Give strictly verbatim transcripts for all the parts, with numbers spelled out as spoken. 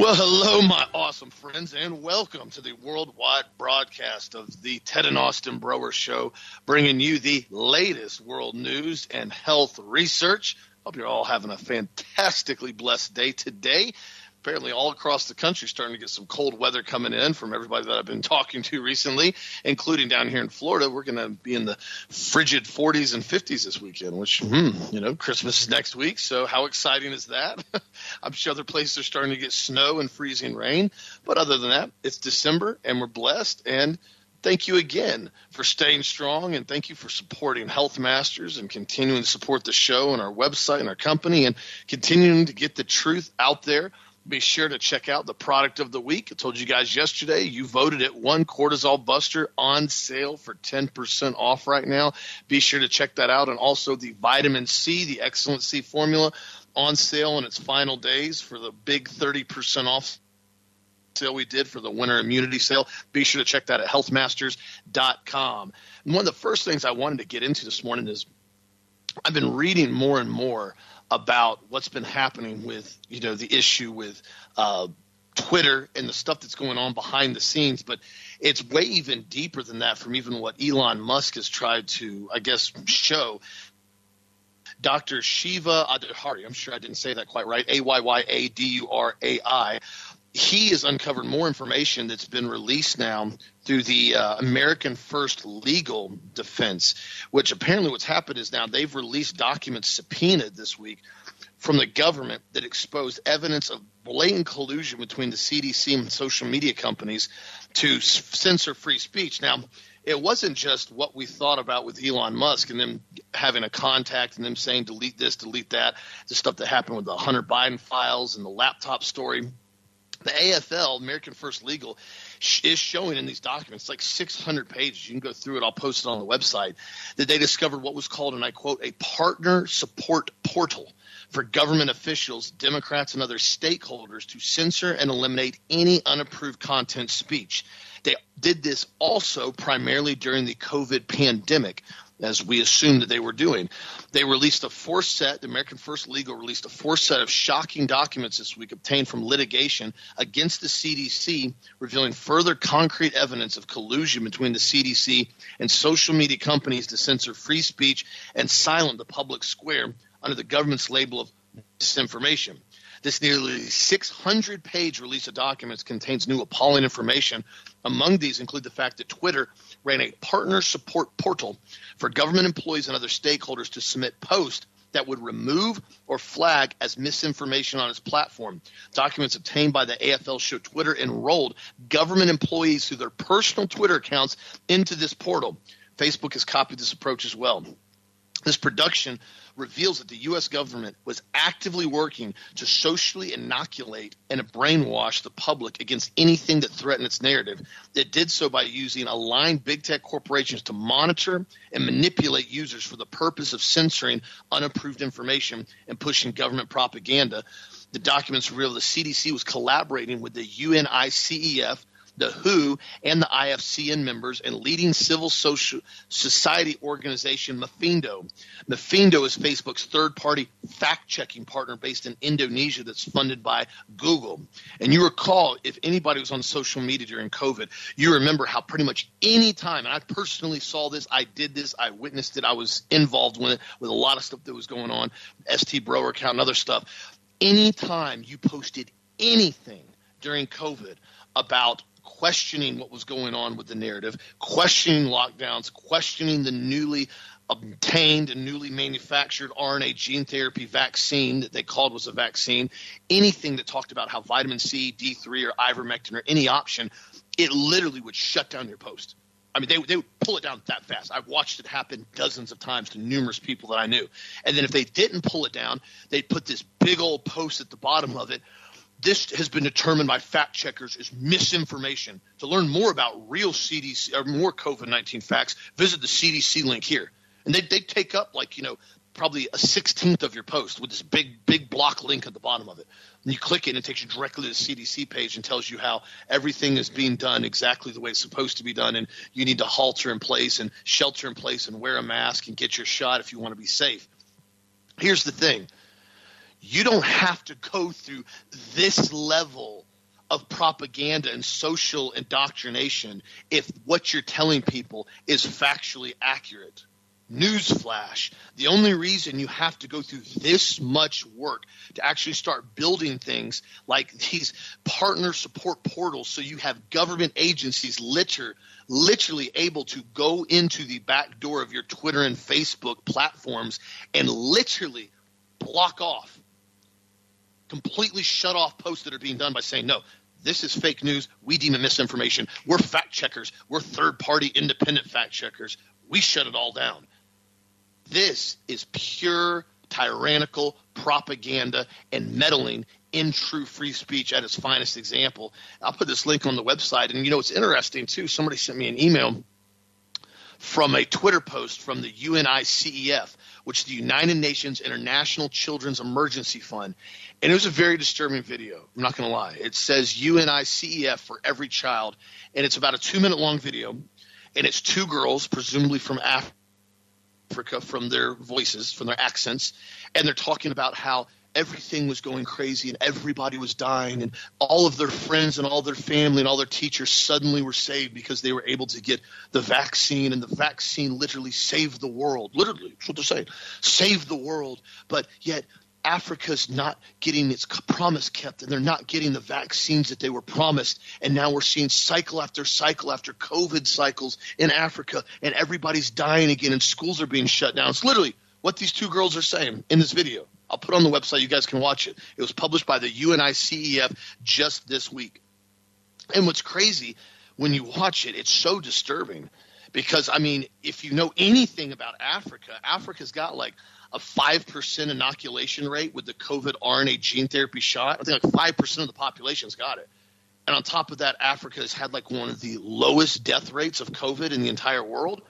Well, hello, my awesome friends, and welcome to the worldwide broadcast of the Ted and Austin Broer Show, bringing you the latest world news and health research. Hope you're all having a fantastically blessed day today. Apparently all across the country starting to get some cold weather coming in from everybody that I've been talking to recently, including down here in Florida. We're going to be in the frigid forties and fifties this weekend, which, hmm, you know, Christmas is next week. So how exciting is that? I'm sure other places are starting to get snow and freezing rain. But other than that, it's December and we're blessed. And thank you again for staying strong, and thank you for supporting Health Masters and continuing to support the show and our website and our company and continuing to get the truth out there. Be sure to check out the product of the week. I told you guys yesterday, you voted it one Cortisol Buster on sale for ten percent off right now. Be sure to check that out. And also the Vitamin C, the Excellent C formula, on sale in its final days for the big thirty percent off sale we did for the winter immunity sale. Be sure to check that at health masters dot com. And one of the first things I wanted to get into this morning is I've been reading more and more about what's been happening with, you know, the issue with uh, Twitter and the stuff that's going on behind the scenes. But it's way even deeper than that from even what Elon Musk has tried to, I guess, show. Doctor Shiva Adhari, I'm sure I didn't say that quite right, A Y Y A D U R A I, he has uncovered more information that's been released now through the uh, American First Legal Defense, which apparently what's happened is now they've released documents subpoenaed this week from the government that exposed evidence of blatant collusion between the C D C and social media companies to s- censor free speech. Now, it wasn't just what we thought about with Elon Musk and them having a contact and them saying delete this, delete that, the stuff that happened with the Hunter Biden files and the laptop story. The A F L, American First Legal, is showing in these documents, like six hundred pages. You can go through it. I'll post it on the website, that they discovered what was called, and I quote, a partner support portal for government officials, Democrats, and other stakeholders to censor and eliminate any unapproved content speech. They did this also primarily during the COVID pandemic, as we assumed that they were doing. They released a fourth set, the American First Legal released a fourth set of shocking documents this week obtained from litigation against the C D C, revealing further concrete evidence of collusion between the C D C and social media companies to censor free speech and silence the public square under the government's label of disinformation. This nearly six hundred page release of documents contains new appalling information. Among these include the fact that Twitter ran a partner support portal for government employees and other stakeholders to submit posts that would remove or flag as misinformation on its platform. Documents obtained by the A F L show Twitter enrolled government employees through their personal Twitter accounts into this portal. Facebook has copied this approach as well. This production reveals that the U S government was actively working to socially inoculate and brainwash the public against anything that threatened its narrative. It did so by using aligned big tech corporations to monitor and manipulate users for the purpose of censoring unapproved information and pushing government propaganda. The documents reveal the C D C was collaborating with the U N I C E F, the W H O, and the I F C N members and leading civil social society organization Mafindo. Mafindo is Facebook's third-party fact-checking partner based in Indonesia that's funded by Google. And you recall, if anybody was on social media during COVID, you remember how pretty much any time, and I personally saw this, I did this, I witnessed it, I was involved with it, with a lot of stuff that was going on, S T Broer account and other stuff. Anytime you posted anything during COVID about questioning what was going on with the narrative, questioning lockdowns, questioning the newly obtained and newly manufactured R N A gene therapy vaccine that they called was a vaccine, anything that talked about how vitamin C, D three, or ivermectin or any option, it literally would shut down your post. I mean, they, they would pull it down that fast. I've watched it happen dozens of times to numerous people that I knew. And then if they didn't pull it down, they'd put this big old post at the bottom of it. This has been determined by fact checkers as misinformation. To learn more about real C D C or more COVID nineteen facts, visit the C D C link here. And they they take up like, you know, probably a sixteenth of your post with this big, big block link at the bottom of it. And you click it and it takes you directly to the C D C page and tells you how everything is being done exactly the way it's supposed to be done. And you need to halter in place and shelter in place and wear a mask and get your shot if you want to be safe. Here's the thing. You don't have to go through this level of propaganda and social indoctrination if what you're telling people is factually accurate. Newsflash, the only reason you have to go through this much work to actually start building things like these partner support portals so you have government agencies liter- literally able to go into the back door of your Twitter and Facebook platforms and literally block off, completely shut off posts that are being done by saying, no, this is fake news. We deem it misinformation. We're fact checkers. We're third-party independent fact checkers. We shut it all down. This is pure tyrannical propaganda and meddling in true free speech at its finest example. I'll put this link on the website. And, you know, it's interesting, too. Somebody sent me an email from a Twitter post from the U N I C E F, which is the United Nations International Children's Emergency Fund. And it was a very disturbing video. I'm not going to lie. It says U N I C E F for every child. And it's about a two-minute long video. And it's two girls, presumably from Africa. Africa from their voices, from their accents, and they're talking about how everything was going crazy and everybody was dying and all of their friends and all their family and all their teachers suddenly were saved because they were able to get the vaccine, and the vaccine literally saved the world. Literally, that's what they're saying. Saved the world. But yet Africa's not getting its promise kept, and they're not getting the vaccines that they were promised. And now we're seeing cycle after cycle after COVID cycles in Africa, and everybody's dying again, and schools are being shut down. It's literally what these two girls are saying in this video. I'll put it on the website. You guys can watch it. It was published by the U N I C E F just this week. And what's crazy, when you watch it, it's so disturbing because, I mean, if you know anything about Africa, Africa's got like a five percent inoculation rate with the COVID R N A gene therapy shot. I think like five percent of the population's got it. And on top of that, Africa has had like one of the lowest death rates of COVID in the entire world.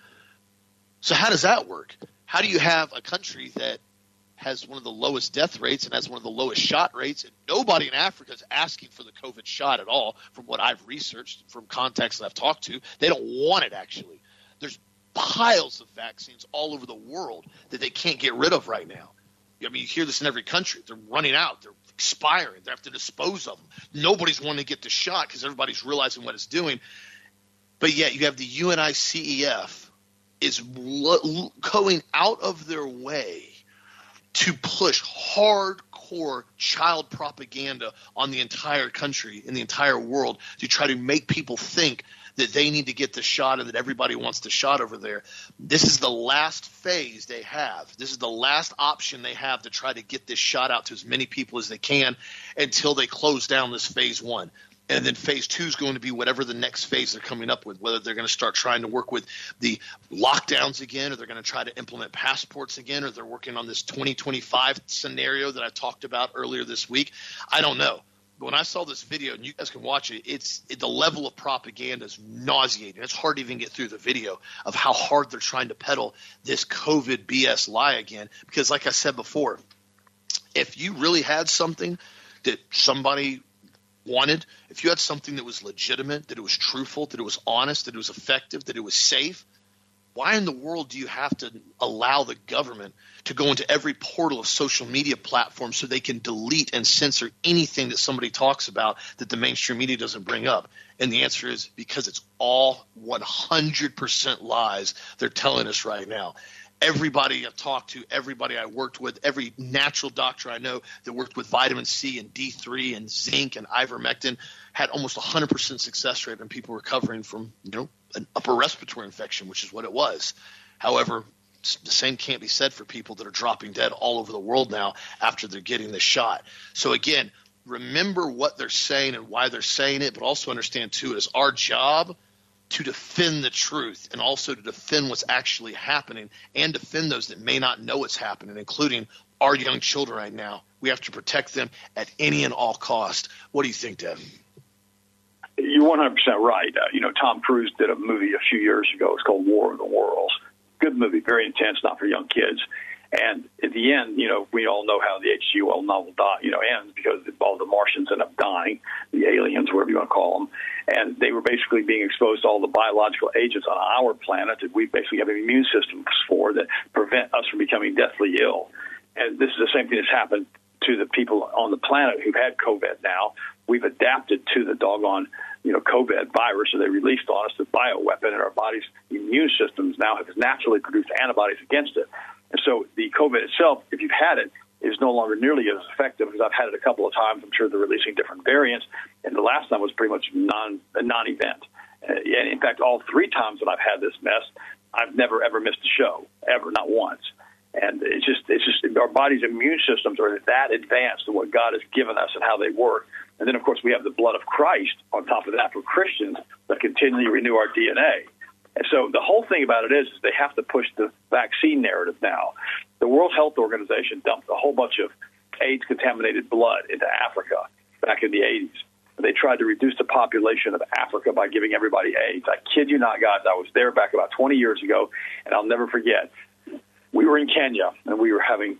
So how does that work? How do you have a country that has one of the lowest death rates and has one of the lowest shot rates, and nobody in Africa is asking for the COVID shot at all, from what I've researched, from contacts that I've talked to? They don't want it, actually. There's piles of vaccines all over the world that they can't get rid of right now. I mean, you hear this in every country. They're running out. They're expiring. They have to dispose of them. Nobody's wanting to get the shot because everybody's realizing what it's doing. But yet you have the U N I C E F is lo- going out of their way to push hardcore child propaganda on the entire country and the entire world to try to make people think that they need to get the shot and that everybody wants the shot over there. This is the last phase they have. This is the last option they have to try to get this shot out to as many people as they can until they close down this phase one. And then phase two is going to be whatever the next phase they're coming up with, whether they're going to start trying to work with the lockdowns again, or they're going to try to implement passports again, or they're working on this twenty twenty-five scenario that I talked about earlier this week. I don't know. But when I saw this video, and you guys can watch it, it's it, the level of propaganda is nauseating. It's hard to even get through the video of how hard they're trying to peddle this COVID B S lie again. Because like I said before, if you really had something that somebody wanted, if you had something that was legitimate, that it was truthful, that it was honest, that it was effective, that it was safe, why in the world do you have to allow the government to go into every portal of social media platforms so they can delete and censor anything that somebody talks about that the mainstream media doesn't bring up? And the answer is because it's all one hundred percent lies they're telling us right now. Everybody I've talked to, everybody I worked with, every natural doctor I know that worked with vitamin C and D three and zinc and ivermectin had almost one hundred percent success rate in people recovering from, you know, an upper respiratory infection, which is what it was. However, the same can't be said for people that are dropping dead all over the world now after they're getting the shot. So again, remember what they're saying and why they're saying it, but also understand too, it is our job to defend the truth and also to defend what's actually happening and defend those that may not know what's happening, including our young children right now. We have to protect them at any and all cost. What do you think, Deb? You're one hundred percent right. Uh, you know, Tom Cruise did a movie a few years ago. It's called War of the Worlds. Good movie, very intense, not for young kids. And at the end, you know, we all know how the H G O novel, die, you know, ends because all the Martians end up dying, the aliens, whatever you want to call them. And they were basically being exposed to all the biological agents on our planet that we basically have an immune system for that prevent us from becoming deathly ill. And this is the same thing that's happened to the people on the planet who've had COVID now. we've adapted to the doggone, you know, COVID virus, so they released on us the bioweapon, and our body's immune systems now have naturally produced antibodies against it. And so the COVID itself, if you've had it, is no longer nearly as effective, because I've had it a couple of times. I'm sure they're releasing different variants, and the last time was pretty much non a non-event. Uh, and in fact, all three times that I've had this mess, I've never ever missed a show, ever, not once. And it's just, it's just our body's immune systems are that advanced to what God has given us and how they work. And then, of course, we have the blood of Christ on top of that for Christians that continually renew our D N A. And so the whole thing about it is, is they have to push the vaccine narrative now. The World Health Organization dumped a whole bunch of AIDS-contaminated blood into Africa back in the eighties. They tried to reduce the population of Africa by giving everybody AIDS. I kid you not, guys. I was there back about twenty years ago, and I'll never forget. We were in Kenya, and we were having,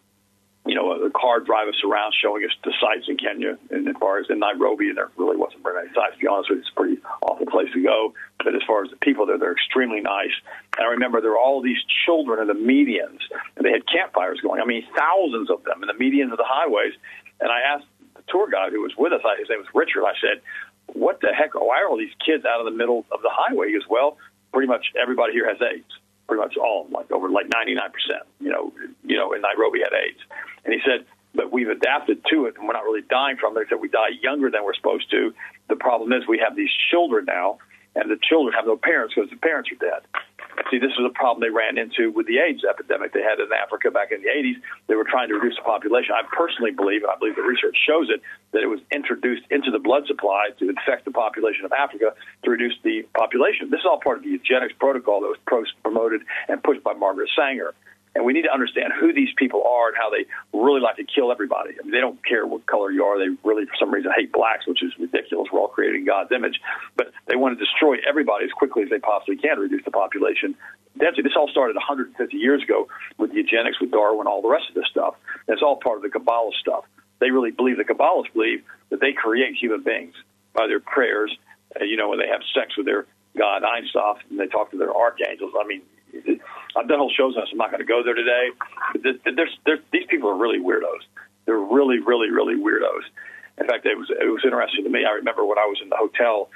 you know, a car drive us around showing us the sights in Kenya. And as far as in Nairobi, and there really wasn't very many sights, to be honest with you. It's a pretty awful place to go. But as far as the people there, they're extremely nice. And I remember there were all these children in the medians, and they had campfires going. I mean, thousands of them in the medians of the highways. And I asked the tour guide who was with us, his name was Richard, I said, what the heck, why are all these kids out in the middle of the highway? He goes, well, pretty much everybody here has AIDS. Pretty much all, like over like ninety-nine percent, you know, you know, in Nairobi had AIDS. And he said, but we've adapted to it, and we're not really dying from it. He said we die younger than we're supposed to. The problem is we have these children now, and the children have no parents because the parents are dead. See, this is a problem they ran into with the AIDS epidemic they had in Africa back in the eighties. They were trying to reduce the population. I personally believe, and I believe the research shows it, that it was introduced into the blood supply to infect the population of Africa to reduce the population. This is all part of the eugenics protocol that was promoted and pushed by Margaret Sanger. And we need to understand who these people are and how they really like to kill everybody. I mean, they don't care what color you are. They really, for some reason, hate blacks, which is ridiculous. We're all created in God's image. But they want to destroy everybody as quickly as they possibly can to reduce the population density. This all started one hundred fifty years ago with eugenics, with Darwin, all the rest of this stuff. And it's all part of the Kabbalah stuff. They really believe, the Kabbalists believe, that they create human beings by their prayers. Uh, you know, when they have sex with their God, Einstein, and they talk to their archangels. I mean, I've done whole shows on this. I'm not going to go there today. But there's, there's, these people are really weirdos. They're really, really, really weirdos. In fact, it was it was interesting to me. I remember when I was in the hotel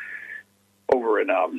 over in, um,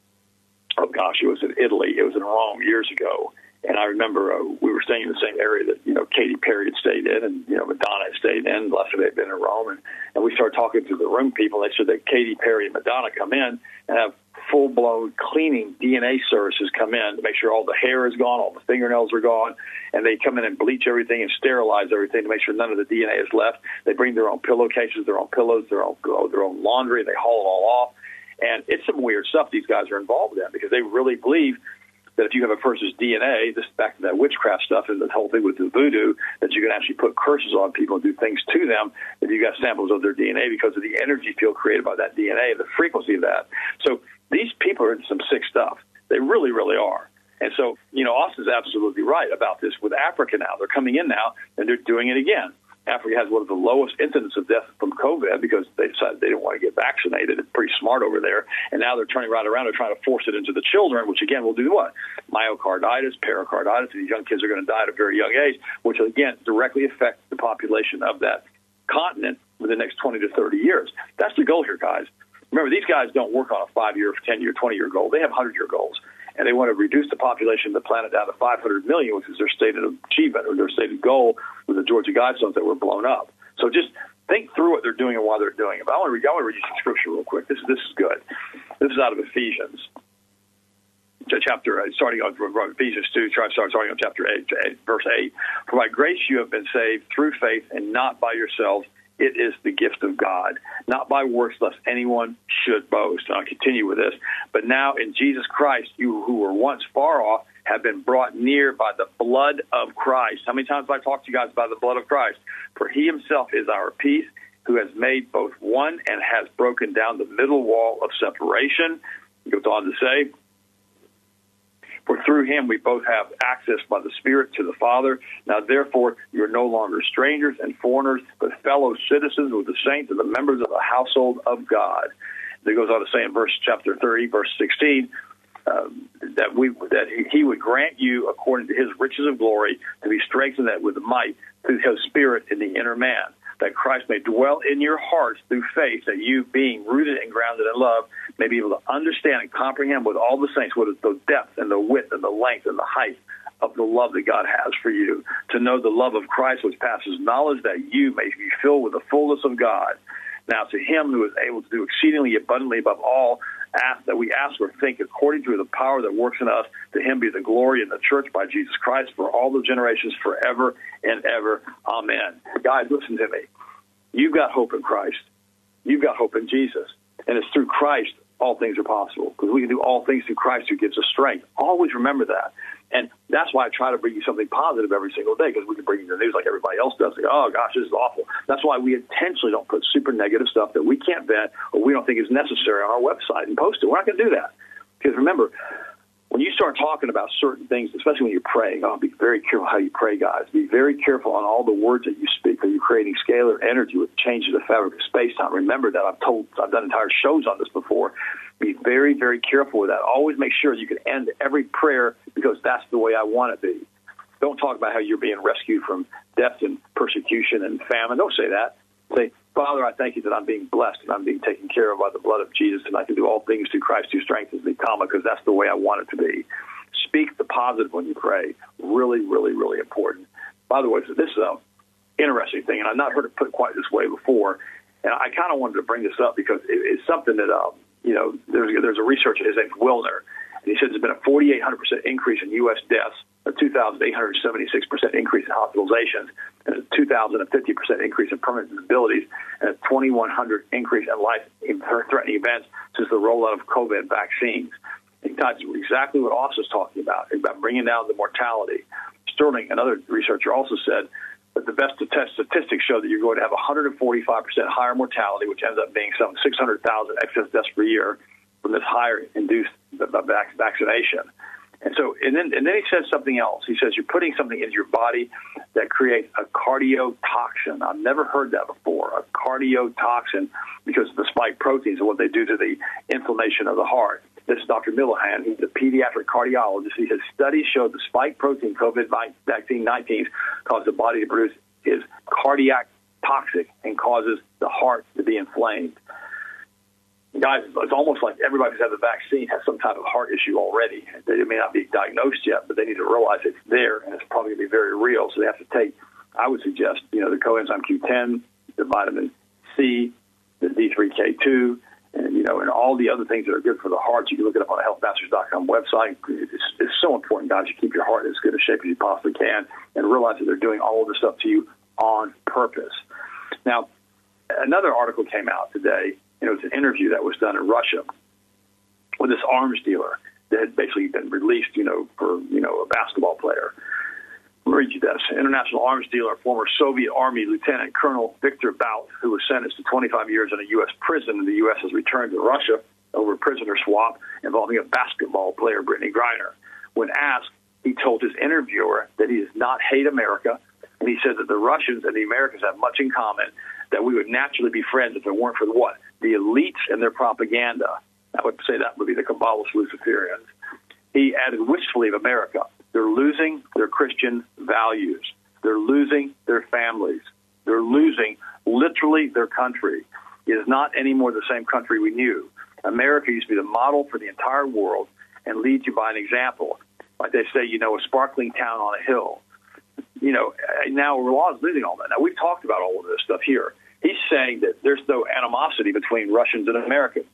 oh gosh, it was in Italy. It was in Rome years ago. And I remember uh, we were staying in the same area that, you know, Katy Perry had stayed in, and, you know, Madonna had stayed in. Less of it had been in Rome. And, and we started talking to the room people. They said that Katy Perry and Madonna come in and have full-blown cleaning D N A services come in to make sure all the hair is gone, all the fingernails are gone, and they come in and bleach everything and sterilize everything to make sure none of the D N A is left. They bring their own pillowcases, their own pillows, their own, their own laundry, and they haul it all off. And it's some weird stuff these guys are involved in, because they really believe that if you have a person's D N A, this is back to that witchcraft stuff and the whole thing with the voodoo, that you can actually put curses on people and do things to them if you got samples of their D N A because of the energy field created by that D N A, the frequency of that. So these people are into some sick stuff. They really, really are. And so, you know, Austin's absolutely right about this with Africa now. They're coming in now, and they're doing it again. Africa has one of the lowest incidence of death from COVID because they decided they didn't want to get vaccinated. It's pretty smart over there. And now they're turning right around and trying to force it into the children, which, again, will do what? Myocarditis, pericarditis, and these young kids are going to die at a very young age, which, again, directly affects the population of that continent for the next twenty to thirty years. That's the goal here, guys. Remember, these guys don't work on a five-year, ten-year, twenty-year goal. They have hundred-year goals. And they want to reduce the population of the planet down to five hundred million, which is their stated achievement or their stated goal with the Georgia Guidestones that were blown up. So just think through what they're doing and why they're doing it. But I want to read, I want to read you some scripture real quick. This, this is good. This is out of Ephesians, chapter, starting on Ephesians two, starting on chapter eight, verse eight. For by grace you have been saved through faith, and not by yourselves. It is the gift of God, not by works, lest anyone should boast. And I'll continue with this. But now in Jesus Christ, you who were once far off have been brought near by the blood of Christ. How many times have I talked to you guys about the blood of Christ? For he himself is our peace, who has made both one and has broken down the middle wall of separation. He goes on to say, for through him we both have access by the Spirit to the Father. Now, therefore, you are no longer strangers and foreigners, but fellow citizens with the saints and the members of the household of God. It goes on to say in verse chapter thirty, verse sixteen, um, that we that he would grant you, according to his riches of glory, to be strengthened with might through his Spirit in the inner man, that Christ may dwell in your hearts through faith, that you, being rooted and grounded in love, may be able to understand and comprehend with all the saints what is the depth and the width and the length and the height of the love that God has for you, to know the love of Christ which passes knowledge, that you may be filled with the fullness of God. Now to him who is able to do exceedingly abundantly above all ask, that we ask or think, according to the power that works in us, to him be the glory in the church by Jesus Christ for all the generations forever and ever. Amen. Guys, listen to me. You've got hope in Christ. You've got hope in Jesus. And it's through Christ all things are possible, because we can do all things through Christ who gives us strength. Always remember that. And that's why I try to bring you something positive every single day, because we can bring you the news like everybody else does. Like, oh, gosh, this is awful. That's why we intentionally don't put super negative stuff that we can't vet or we don't think is necessary on our website and post it. We're not going to do that. Because remember, when you start talking about certain things, especially when you're praying, oh, be very careful how you pray, guys. Be very careful on all the words that you speak, because you're creating scalar energy which changes the fabric of space-time. Remember that. I've told, I've done entire shows on this before. Be very, very careful with that. Always make sure you can end every prayer, because that's the way I want it to be. Don't talk about how you're being rescued from death and persecution and famine. Don't say that. Say, Father, I thank you that I'm being blessed and I'm being taken care of by the blood of Jesus, and I can do all things through Christ who strengthens me, comma, because that's the way I want it to be. Speak the positive when you pray. Really, really, really important. By the way, so this is an interesting thing, and I've not heard it put quite this way before, and I kind of wanted to bring this up because it, it's something that, um, you know, there's, there's a researcher, his name's Wilner, and he says there's been a forty-eight hundred percent increase in U S deaths, a two thousand eight hundred seventy-six percent increase in hospitalizations, and a two thousand fifty percent increase in permanent disabilities, and a twenty-one hundred increase in life-threatening events since the rollout of COVID vaccines. And that's exactly what Austin's talking about, about bringing down the mortality. Sterling, another researcher, also said that the best statistics show that you're going to have one hundred forty-five percent higher mortality, which ends up being some six hundred thousand excess deaths per year from this higher induced vaccination. And so, and then, and then he says something else. He says you're putting something into your body that creates a cardiotoxin. I've never heard that before, a cardiotoxin, because of the spike proteins and what they do to the inflammation of the heart. This is Doctor Millihan. He's a pediatric cardiologist. He says studies show the spike protein COVID vaccine nineteen cause the body to produce is cardiac toxic and causes the heart to be inflamed. Guys, it's almost like everybody who's had the vaccine has some type of heart issue already. They may not be diagnosed yet, but they need to realize it's there, and it's probably going to be very real. So they have to take, I would suggest, you know, the coenzyme Q ten, the vitamin C, the D three K two, and, you know, and all the other things that are good for the heart. You can look it up on the health masters dot com website. It's, it's so important, guys, you keep your heart in as good a shape as you possibly can and realize that they're doing all of this stuff to you on purpose. Now, another article came out today. It was an interview that was done in Russia with this arms dealer that had basically been released, you know, for, you know, a basketball player. I'll read you this. International arms dealer, former Soviet Army Lieutenant Colonel Victor Bout, who was sentenced to twenty-five years in a U S prison in the U S, has returned to Russia over a prisoner swap involving a basketball player, Brittany Griner. When asked, he told his interviewer that he does not hate America, and he said that the Russians and the Americans have much in common, that we would naturally be friends if it weren't for the what? The elites and their propaganda. I would say that would be the Kabbalist Luciferians. He added wistfully of America. They're losing their Christian values. They're losing their families. They're losing literally their country. It is not anymore the same country we knew. America used to be the model for the entire world and lead you by an example. Like they say, you know, a sparkling town on a hill. You know, now Law is losing all that. Now, we've talked about all of this stuff here. He's saying that there's no animosity between Russians and Americans.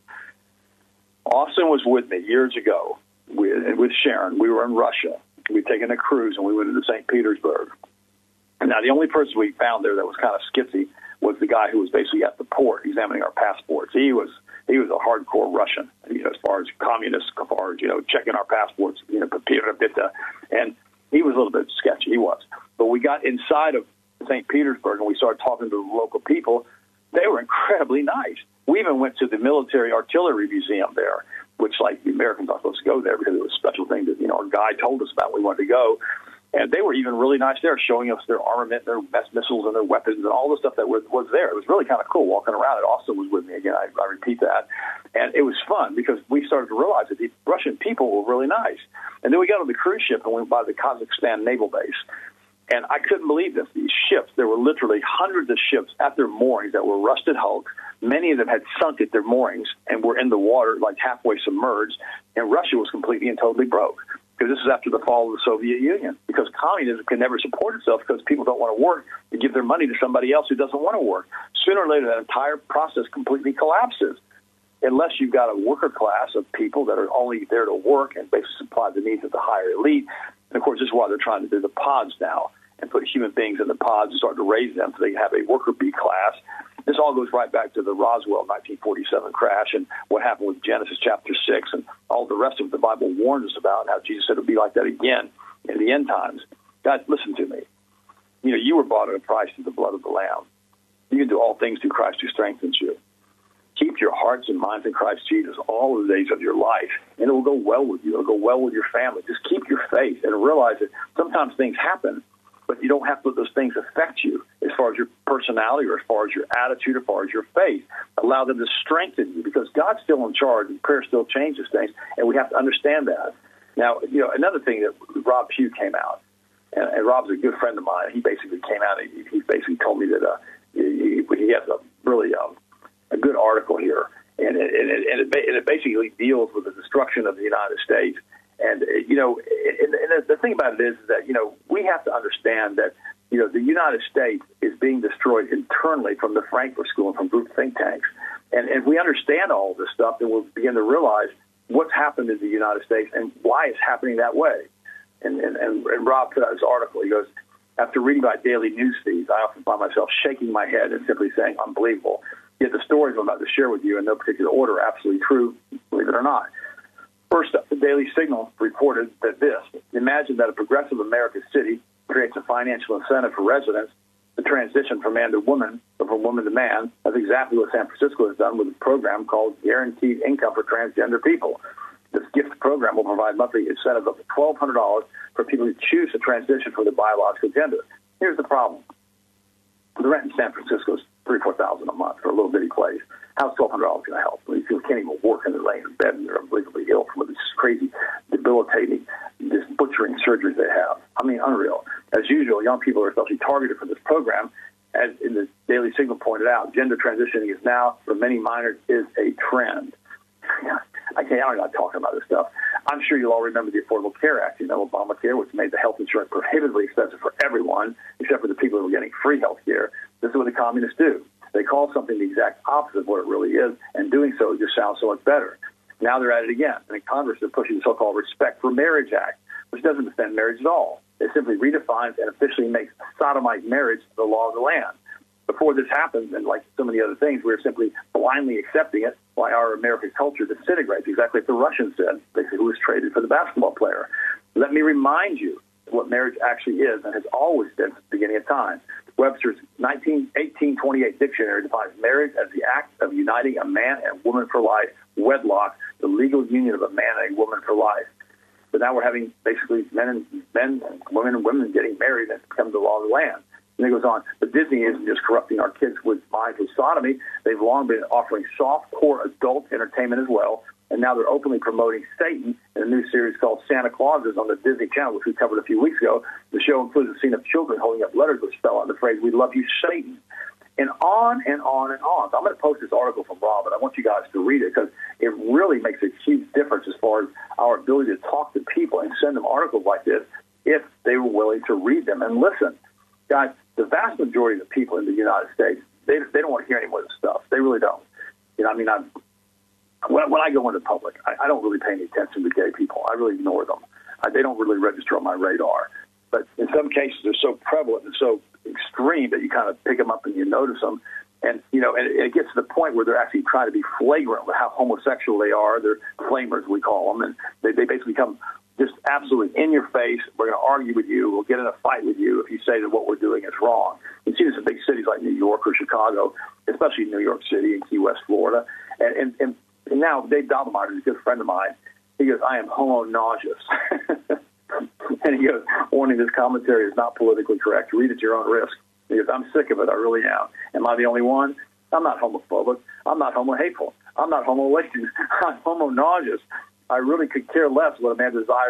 Austin was with me years ago with, with Sharon. We were in Russia. We'd taken a cruise, and we went into Saint Petersburg. And now, the only person we found there that was kind of skitsy was the guy who was basically at the port examining our passports. He was he was a hardcore Russian, you know, as far as communist, as far as, you know, checking our passports, you know, and he was a little bit sketchy. He was. But we got inside of Saint Petersburg, and we started talking to the local people. They were incredibly nice. We even went to the military artillery museum there, which, like, the Americans aren't supposed to go there because it was a special thing that, you know, our guide told us about. We wanted to go. And they were even really nice there, showing us their armament, their best missiles and their weapons and all the stuff that was, was there. It was really kind of cool walking around. It also was with me again. I, I repeat that. And it was fun because we started to realize that the Russian people were really nice. And then we got on the cruise ship and went by the Kazakhstan naval base. And I couldn't believe this. These ships, there were literally hundreds of ships at their moorings that were rusted hulks. Many of them had sunk at their moorings and were in the water, like halfway submerged. And Russia was completely and totally broke. Because this is after the fall of the Soviet Union. Because communism can never support itself because people don't want to work to give their money to somebody else who doesn't want to work. Sooner or later, that entire process completely collapses. Unless you've got a worker class of people that are only there to work and basically supply the needs of the higher elite. And, of course, this is why they're trying to do the pods now and put human beings in the pods and start to raise them so they can have a worker bee class. This all goes right back to the Roswell nineteen forty-seven crash and what happened with Genesis chapter six and all the rest of it the Bible warns us about, how Jesus said it would be like that again in the end times. Guys, listen to me. You know, you were bought at a price through the blood of the Lamb. You can do all things through Christ who strengthens you. Keep your hearts and minds in Christ Jesus all the days of your life, and it will go well with you. It will go well with your family. Just keep your faith and realize that sometimes things happen, but you don't have to let those things affect you as far as your personality or as far as your attitude or as far as your faith. Allow them to strengthen you because God's still in charge and prayer still changes things, and we have to understand that. Now, you know, another thing that Rob Pugh came out, and, and Rob's a good friend of mine. He basically came out and he, he basically told me that uh, he, he has a really um, a good article here, and it, and, it, and, it, and it basically deals with the destruction of the United States. And, you know, and, and the thing about it is that, you know, we have to understand that, you know, the United States is being destroyed internally from the Frankfurt School and from group think tanks. And if we understand all of this stuff, then we'll begin to realize what's happened in the United States and why it's happening that way. And, and, and, and Rob put out his article. He goes, after reading about daily news feeds, I often find myself shaking my head and simply saying, unbelievable. Yet the stories I'm about to share with you in no particular order are absolutely true, believe it or not. First up, the Daily Signal reported that this, imagine that a progressive American city creates a financial incentive for residents to transition from man to woman or from woman to man. That's exactly what San Francisco has done with a program called Guaranteed Income for Transgender People. This gift program will provide monthly incentives up to twelve hundred dollars for people who choose to transition from their biological gender. Here's the problem. The rent in San Francisco is three or four thousand dollars a month for a little bitty place. How's twelve hundred dollars going to help? These people can't even work in their laying in bed and they're unbelievably ill from these crazy, debilitating, this butchering surgeries they have. I mean, unreal. As usual, young people are especially targeted for this program. As in the Daily Signal pointed out, gender transitioning is now, for many minors, is a trend. I can't, I'm not talking about this stuff. I'm sure you'll all remember the Affordable Care Act, you know, Obamacare, which made the health insurance prohibitively expensive for everyone, except for the people who were getting free health care. This is what the communists do. They call something the exact opposite of what it really is, and doing so just sounds so much better. Now they're at it again. And in Congress, they're pushing the so-called Respect for Marriage Act, which doesn't defend marriage at all. It simply redefines and officially makes sodomite marriage the law of the land. Before this happens, and like so many other things, we're simply blindly accepting it while our American culture disintegrates, exactly like the Russians said, basically, who was traded for the basketball player. Let me remind you what marriage actually is and has always been since the beginning of time. Webster's eighteen twenty-eight dictionary defines marriage as the act of uniting a man and woman for life, wedlock, the legal union of a man and a woman for life. But now we're having basically men and men, and women and women getting married, and it's become the law of the land. And it goes on. But Disney isn't just corrupting our kids with minds with sodomy. They've long been offering soft-core adult entertainment as well. And now they're openly promoting Satan in a new series called Santa Clauses on the Disney Channel, which we covered a few weeks ago. The show includes a scene of children holding up letters which spell out the phrase, "We love you, Satan." And on and on and on. So I'm going to post this article from Rob, but I want you guys to read it because it really makes a huge difference as far as our ability to talk to people and send them articles like this if they were willing to read them and listen. Guys, the vast majority of the people in the United States, they they don't want to hear any more of this stuff. They really don't. You know, I mean, I'm, when, when I go into public, I, I don't really pay any attention to gay people. I really ignore them. I, they don't really register on my radar. But in some cases, they're so prevalent and so extreme that you kind of pick them up and you notice them. And, you know, and it, it gets to the point where they're actually trying to be flagrant with how homosexual they are. They're flamers, we call them. And they, they basically come just absolutely in your face. We're going to argue with you. We'll get in a fight with you if you say that what we're doing is wrong. You see this in big cities like New York or Chicago, especially New York City and Key West, Florida. And, and, and, and now Dave Dobblemire is a good friend of mine. He goes, I am homo-nauseous. And he goes, warning, this commentary is not politically correct. Read at your own risk. He goes, I'm sick of it. I really am. Am I the only one? I'm not homophobic. I'm not homo-hateful. I'm not homo-latent. I'm homo-nauseous. I really could care less what a man desires to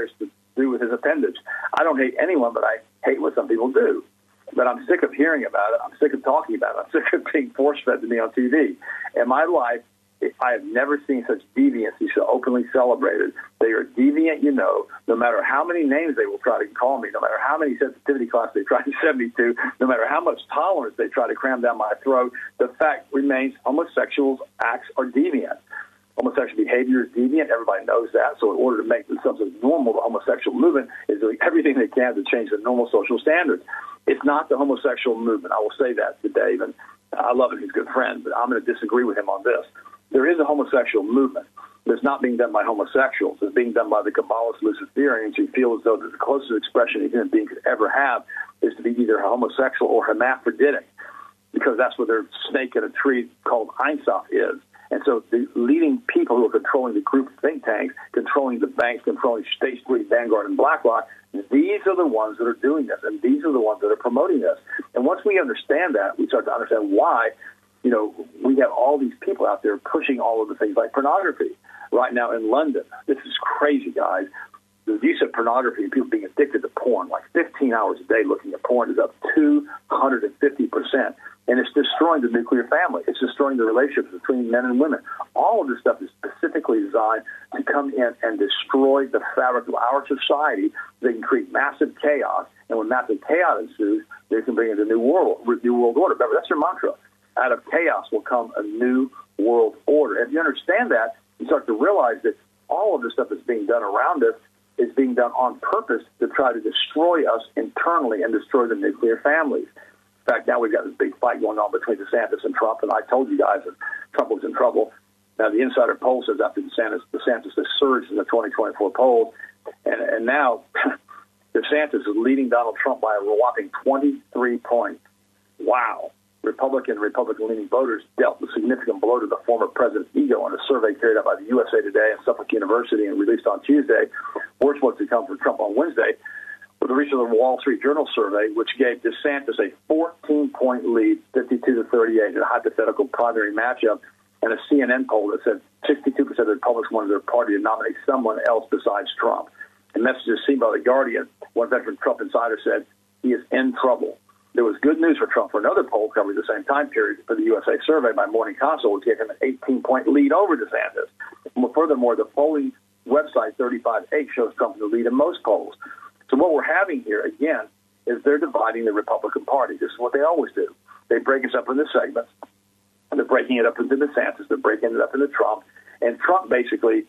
do with his appendage. I don't hate anyone, but I hate what some people do. But I'm sick of hearing about it. I'm sick of talking about it. I'm sick of being force-fed to me on T V. In my life, I have never seen such deviancy so openly celebrated. They are deviant, you know, no matter how many names they will try to call me, no matter how many sensitivity classes they try to send me to, no matter how much tolerance they try to cram down my throat, the fact remains homosexuals' acts are deviant. Homosexual behavior is deviant. Everybody knows that. So in order to make themselves as normal, the homosexual movement is doing everything they can to change the normal social standards. It's not the homosexual movement. I will say that to Dave, and I love him. He's a good friend, but I'm going to disagree with him on this. There is a homosexual movement that's not being done by homosexuals. It's being done by the Kabbalist Luciferians who feel as though the closest expression a human being could ever have is to be either homosexual or hermaphroditic, because that's what their snake in a tree called Ein Sof is. And so the leading people who are controlling the group think tanks, controlling the banks, controlling State Street, Vanguard, and BlackRock, these are the ones that are doing this, and these are the ones that are promoting this. And once we understand that, we start to understand why, you know, we have all these people out there pushing all of the things like pornography. Right now in London, this is crazy, guys. The use of pornography and people being addicted to porn, like fifteen hours a day looking at porn, is up two hundred fifty percent. And it's destroying the nuclear family. It's destroying the relationships between men and women. All of this stuff is specifically designed to come in and destroy the fabric of our society. They can create massive chaos. And when massive chaos ensues, they can bring in a new world, new world order. Remember, that's their mantra. Out of chaos will come a new world order. If you understand that, you start to realize that all of this stuff that's being done around us is being done on purpose to try to destroy us internally and destroy the nuclear families. In fact, now we've got this big fight going on between DeSantis and Trump, and I told you guys that Trump was in trouble. Now, the insider poll says after DeSantis, DeSantis has surged in the twenty twenty-four polls, and, and now DeSantis is leading Donald Trump by a whopping twenty-three points. Wow. Republican and Republican-leaning voters dealt a significant blow to the former president's ego in a survey carried out by the U S A Today and Suffolk University and released on Tuesday. Worse was to come from Trump on Wednesday, with the recent Wall Street Journal survey, which gave DeSantis a fourteen-point lead, fifty-two to thirty-eight, in a hypothetical primary matchup, and a C N N poll that said sixty-two percent of the Republicans wanted their party to nominate someone else besides Trump. In messages seen by The Guardian, one veteran Trump insider said he is in trouble. There was good news for Trump for another poll covering the same time period for the U S A survey by Morning Consult, which gave him an eighteen-point lead over DeSantis. Furthermore, the polling website thirty-five H shows Trump in the lead in most polls. So what we're having here, again, is they're dividing the Republican Party. This is what they always do. They break us up into segments. They're breaking it up into DeSantis. They're breaking it up into Trump. And Trump basically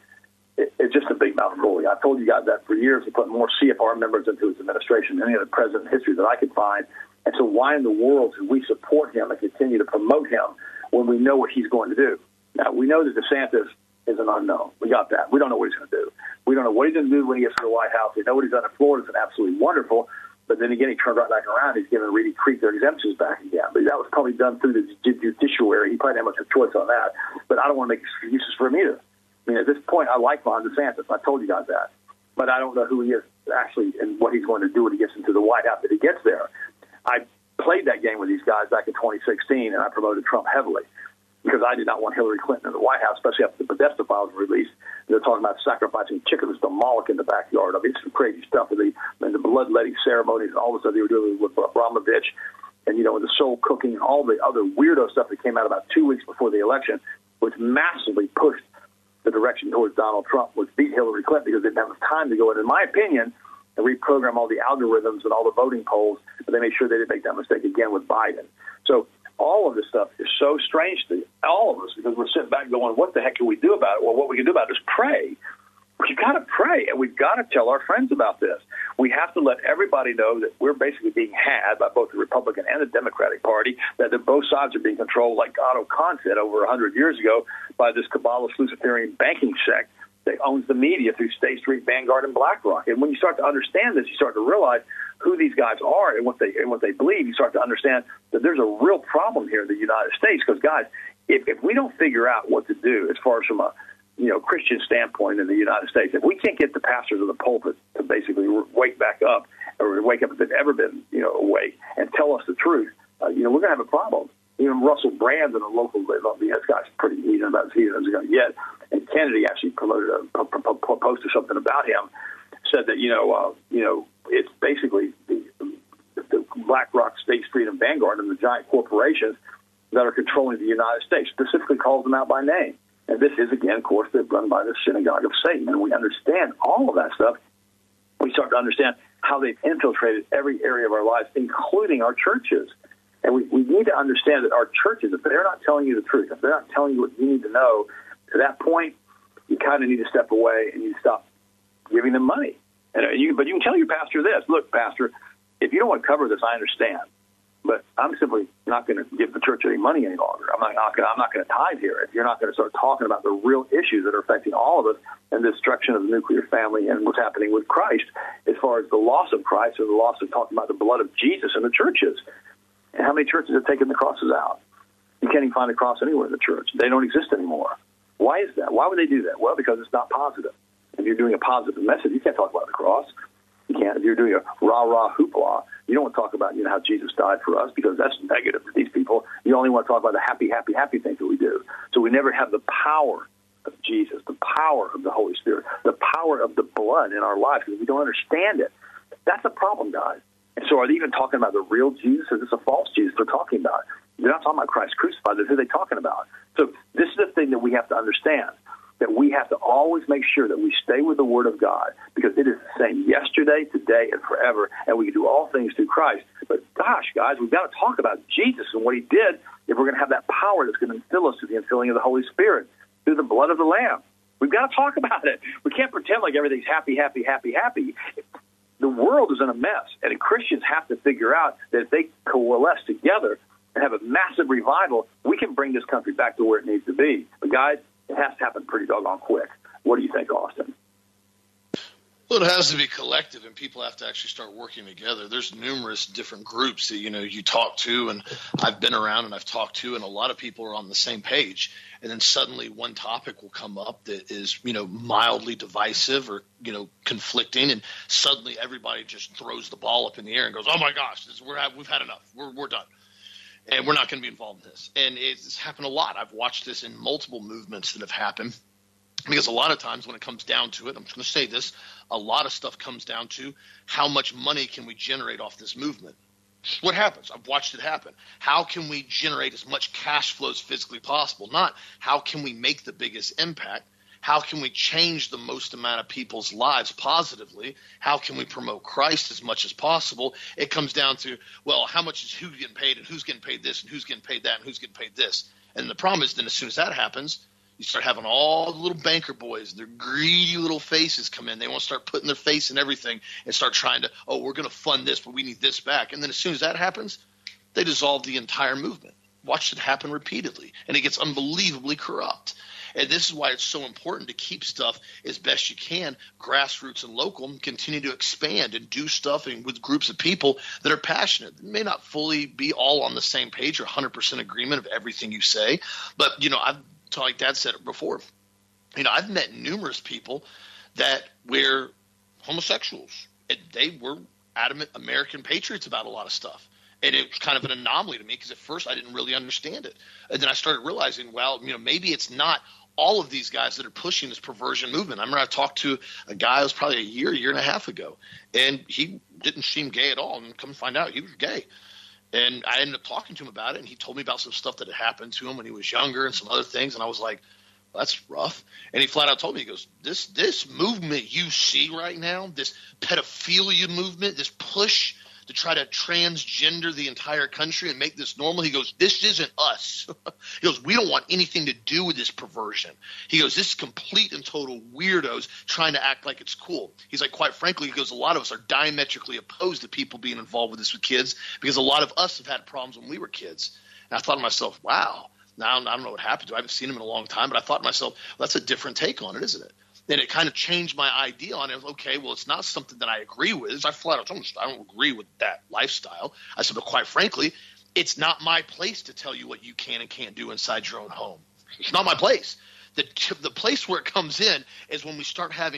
is just a big mouth bully. I told you guys that for years. He put more C F R members into his administration than any other president in history that I could find. And so why in the world should we support him and continue to promote him when we know what he's going to do? Now, we know that DeSantis is an unknown. We got that. We don't know what he's going to do. We don't know what he's going to do when he gets to the White House. We know what he's done in Florida is absolutely wonderful. But then again, he turned right back around. He's given Reedy Creek their exemptions back again. But that was probably done through the judiciary. He probably didn't have much of a choice on that. But I don't want to make excuses for him either. I mean, at this point, I like Ron DeSantis. I told you guys that. But I don't know who he is actually and what he's going to do when he gets into the White House if he gets there. I played that game with these guys back in twenty sixteen, and I promoted Trump heavily because I did not want Hillary Clinton in the White House, especially after the Podesta files were released. They're talking about sacrificing chickens to Moloch in the backyard. I mean, it's some crazy stuff with the, and the bloodletting ceremonies and all the stuff they were doing with Abramovich and, you know, the soul cooking and all the other weirdo stuff that came out about two weeks before the election, which massively pushed the direction towards Donald Trump, which beat Hillary Clinton because they didn't have time to go in, in my opinion, and reprogram all the algorithms and all the voting polls, but they made sure they didn't make that mistake again with Biden. So all of this stuff is so strange to all of us because we're sitting back going, what the heck can we do about it? Well, what we can do about it is pray. We've got to pray, and we've got to tell our friends about this. We have to let everybody know that we're basically being had by both the Republican and the Democratic Party, that both sides are being controlled, like Otto Kahn said over one hundred years ago, by this Kabbalist Luciferian banking sect that owns the media through State Street, Vanguard, and BlackRock. And when you start to understand this, you start to realize who these guys are and what they and what they believe. You start to understand that there's a real problem here in the United States because, guys, if, if we don't figure out what to do as far as from a you know Christian standpoint in the United States, if we can't get the pastors of the pulpit to basically wake back up or wake up if they've ever been you know awake and tell us the truth, uh, you know we're going to have a problem. Even Russell Brand in a local, this guy's pretty heated about his heated as he's going to get. And Kennedy actually promoted a posted something about him. said that, you know, uh, you know, it's basically the, the BlackRock, State Street, and Vanguard and the giant corporations that are controlling the United States, specifically calls them out by name. And this is, again, of course, they're run by the synagogue of Satan. And we understand all of that stuff. We start to understand how they've infiltrated every area of our lives, including our churches. And we, we need to understand that our churches, if they're not telling you the truth, if they're not telling you what you need to know, to that point, you kind of need to step away and you stop giving them money. And you, but you can tell your pastor this: look, pastor, if you don't want to cover this, I understand, but I'm simply not going to give the church any money any longer. I'm not, not going. I'm not going to tithe here if you're not going to start talking about the real issues that are affecting all of us and the destruction of the nuclear family and what's happening with Christ, as far as the loss of Christ or the loss of talking about the blood of Jesus in the churches. And how many churches have taken the crosses out? You can't even find a cross anywhere in the church. They don't exist anymore. Why is that? Why would they do that? Well, because it's not positive. If you're doing a positive message, you can't talk about the cross. You can't. If you're doing a rah-rah hoopla, you don't want to talk about, you know, how Jesus died for us, because that's negative to these people. You only want to talk about the happy, happy, happy things that we do. So we never have the power of Jesus, the power of the Holy Spirit, the power of the blood in our lives, because we don't understand it. That's a problem, guys. And so are they even talking about the real Jesus, or is this a false Jesus they're talking about? They're not talking about Christ crucified. Who are they talking about? So this is the thing that we have to understand, that we have to always make sure that we stay with the Word of God, because it is the same yesterday, today, and forever, and we can do all things through Christ. But gosh, guys, we've got to talk about Jesus and what he did if we're going to have that power that's going to infill us to the infilling of the Holy Spirit through the blood of the Lamb. We've got to talk about it. We can't pretend like everything's happy, happy, happy, happy. The world is in a mess, and Christians have to figure out that if they coalesce together and have a massive revival, we can bring this country back to where it needs to be. But guys, it has to happen pretty doggone quick. What do you think, Austin? Well, it has to be collective, and people have to actually start working together. There's numerous different groups that, you know, you talk to, and I've been around and I've talked to, and a lot of people are on the same page. And then suddenly one topic will come up that is, you know, mildly divisive or, you know, conflicting, and suddenly everybody just throws the ball up in the air and goes, "Oh my gosh, this, we're we've had enough. We're we're done." And we're not going to be involved in this. And it's happened a lot. I've watched this in multiple movements that have happened, because a lot of times when it comes down to it, I'm just going to say this, a lot of stuff comes down to how much money can we generate off this movement. What happens? I've watched it happen. How can we generate as much cash flow as physically possible? Not how can we make the biggest impact. How can we change the most amount of people's lives positively? How can we promote Christ as much as possible? It comes down to, well, how much is who getting paid, and who's getting paid this, and who's getting paid that, and who's getting paid this. And the problem is then as soon as that happens, you start having all the little banker boys, their greedy little faces come in. They want to start putting their face in everything and start trying to, oh, we're going to fund this, but we need this back. And then as soon as that happens, they dissolve the entire movement. Watch it happen repeatedly, and it gets unbelievably corrupt. And this is why it's so important to keep stuff as best you can, grassroots and local, and continue to expand and do stuff and with groups of people that are passionate. They may not fully be all on the same page or one hundred percent agreement of everything you say, but, you know, I've like Dad said it before. You know, I've met numerous people that were homosexuals, and they were adamant American patriots about a lot of stuff. And it was kind of an anomaly to me, because at first I didn't really understand it. And then I started realizing, well, you know, maybe it's not all of these guys that are pushing this perversion movement. I remember I talked to a guy, it was probably a year, year and a half ago, and he didn't seem gay at all. And come to find out, he was gay. And I ended up talking to him about it, and he told me about some stuff that had happened to him when he was younger and some other things. And I was like, well, that's rough. And he flat out told me, he goes, this this movement you see right now, this pedophilia movement, this push to try to transgender the entire country and make this normal. He goes, this isn't us. He goes, we don't want anything to do with this perversion. He goes, this is complete and total weirdos trying to act like it's cool. He's like, quite frankly, he goes, a lot of us are diametrically opposed to people being involved with this with kids, because a lot of us have had problems when we were kids. And I thought to myself, wow, now I don't know what happened to him. I haven't seen him in a long time, but I thought to myself, well, that's a different take on it, isn't it? Then it kind of changed my idea on it. Okay, well, it's not something that I agree with. I flat out told him, I don't agree with that lifestyle. I said, but quite frankly, it's not my place to tell you what you can and can't do inside your own home. It's not my place. The, the place where it comes in is when we start having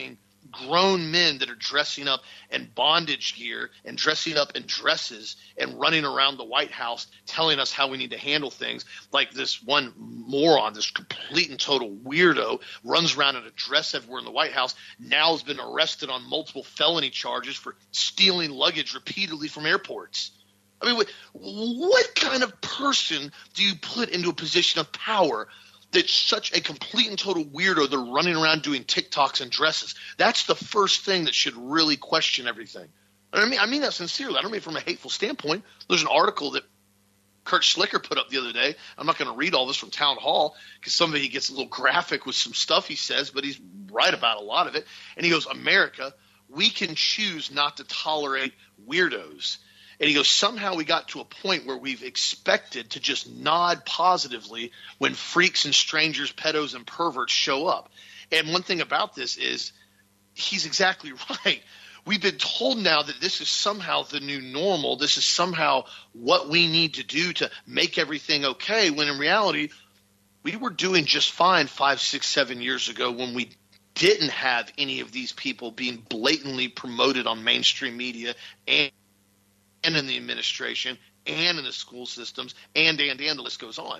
grown men that are dressing up in bondage gear and dressing up in dresses and running around the White House telling us how we need to handle things. Like this one moron, this complete and total weirdo, runs around in a dress everywhere in the White House, now has been arrested on multiple felony charges for stealing luggage repeatedly from airports. I mean, what, what kind of person do you put into a position of power that's such a complete and total weirdo? They're running around doing TikToks and dresses. That's the first thing that should really question everything. And I mean, I mean that sincerely. I don't mean from a hateful standpoint. There's an article that Kurt Schlicker put up the other day. I'm not going to read all this from Town Hall because some of it gets a little graphic with some stuff he says, but he's right about a lot of it. And he goes, America, we can choose not to tolerate weirdos. And he goes, somehow we got to a point where we've expected to just nod positively when freaks and strangers, pedos and perverts show up. And one thing about this is he's exactly right. We've been told now that this is somehow the new normal. This is somehow what we need to do to make everything okay, when in reality we were doing just fine five, six, seven years ago when we didn't have any of these people being blatantly promoted on mainstream media and and in the administration, and in the school systems, and, and, and the list goes on.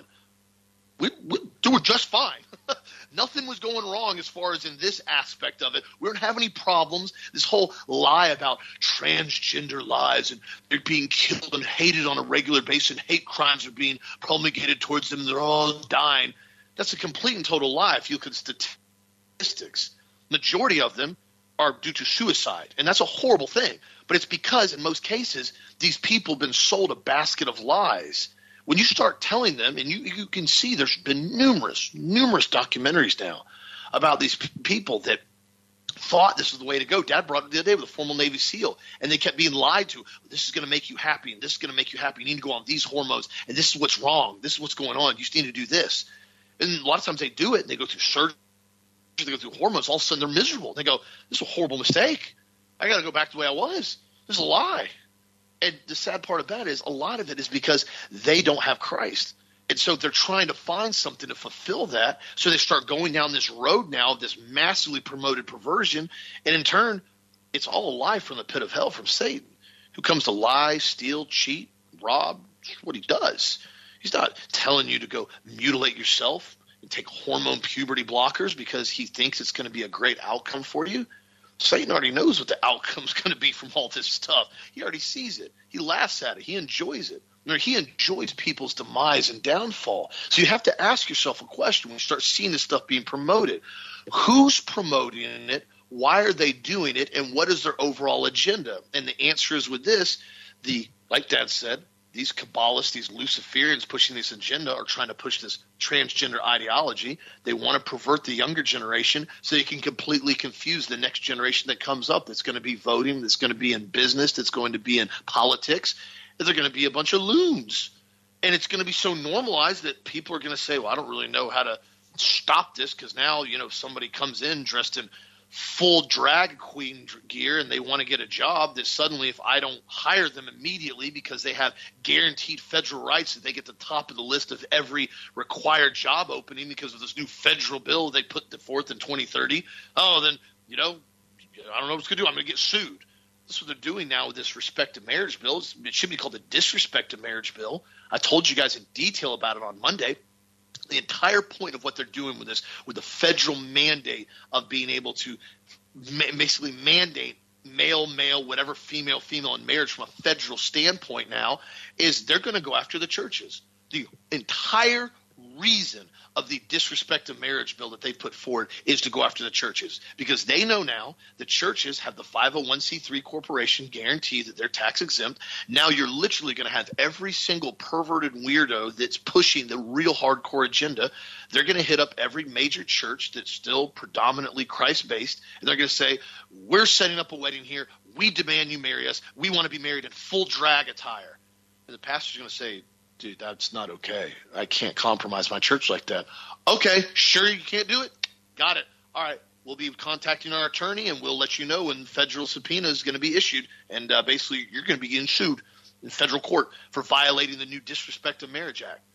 We, we, we were just fine. Nothing was going wrong as far as in this aspect of it. We didn't have any problems. This whole lie about transgender lives and they're being killed and hated on a regular basis and hate crimes are being promulgated towards them and they're all dying. That's a complete and total lie if you look at statistics. Majority of them are due to suicide, and that's a horrible thing. But it's because in most cases these people have been sold a basket of lies. When you start telling them, and you, you can see there's been numerous, numerous documentaries now about these p- people that thought this was the way to go. Dad brought it the other day with a former Navy SEAL, and they kept being lied to. This is going to make you happy, and this is going to make you happy. You need to go on these hormones, and this is what's wrong. This is what's going on. You just need to do this. And a lot of times they do it, and they go through surgery, they go through hormones. All of a sudden they're miserable. They go, this is a horrible mistake. I got to go back to the way I was. This is a lie. And the sad part of that is a lot of it is because they don't have Christ. And so they're trying to find something to fulfill that. So they start going down this road now of this massively promoted perversion. And in turn, it's all a lie from the pit of hell from Satan, who comes to lie, steal, cheat, rob. That's what he does. He's not telling you to go mutilate yourself and take hormone puberty blockers because he thinks it's going to be a great outcome for you. Satan already knows what the outcome's going to be from all this stuff. He already sees it. He laughs at it. He enjoys it. He enjoys people's demise and downfall. So you have to ask yourself a question when you start seeing this stuff being promoted. Who's promoting it? Why are they doing it? And what is their overall agenda? And the answer is with this, the like Dad said, these Kabbalists, these Luciferians pushing this agenda are trying to push this transgender ideology. They want to pervert the younger generation so they can completely confuse the next generation that comes up that's going to be voting, that's going to be in business, that's going to be in politics. They're going to be a bunch of loons. And it's going to be so normalized that people are going to say, well, I don't really know how to stop this because now, you know, somebody comes in dressed in full drag queen gear and they want to get a job, that suddenly if I don't hire them immediately because they have guaranteed federal rights that they get the top of the list of every required job opening because of this new federal bill they put forth in twenty thirty, oh, then, you know, I don't know what's going to do. I'm going to get sued. That's what they're doing now with this respect to marriage bill. It should be called the disrespect to marriage bill. I told you guys in detail about it on Monday. The entire point of what they're doing with this, with the federal mandate of being able to ma- basically mandate male, male, whatever, female, female in marriage from a federal standpoint now, is they're going to go after the churches. The entire reason of the disrespect of marriage bill that they put forward is to go after the churches, because they know now the churches have the five oh one c three corporation guarantee that they're tax exempt. Now you're literally going to have every single perverted weirdo that's pushing the real hardcore agenda. They're going to hit up every major church that's still predominantly Christ-based, and they're going to say, we're setting up a wedding here. We demand you marry us. We want to be married in full drag attire. And the pastor's going to say, dude, that's not okay. I can't compromise my church like that. Okay, sure you can't do it? Got it. All right, we'll be contacting our attorney, and we'll let you know when federal subpoena is going to be issued. And uh, basically you're going to be getting sued in federal court for violating the new Disrespect of Marriage Act.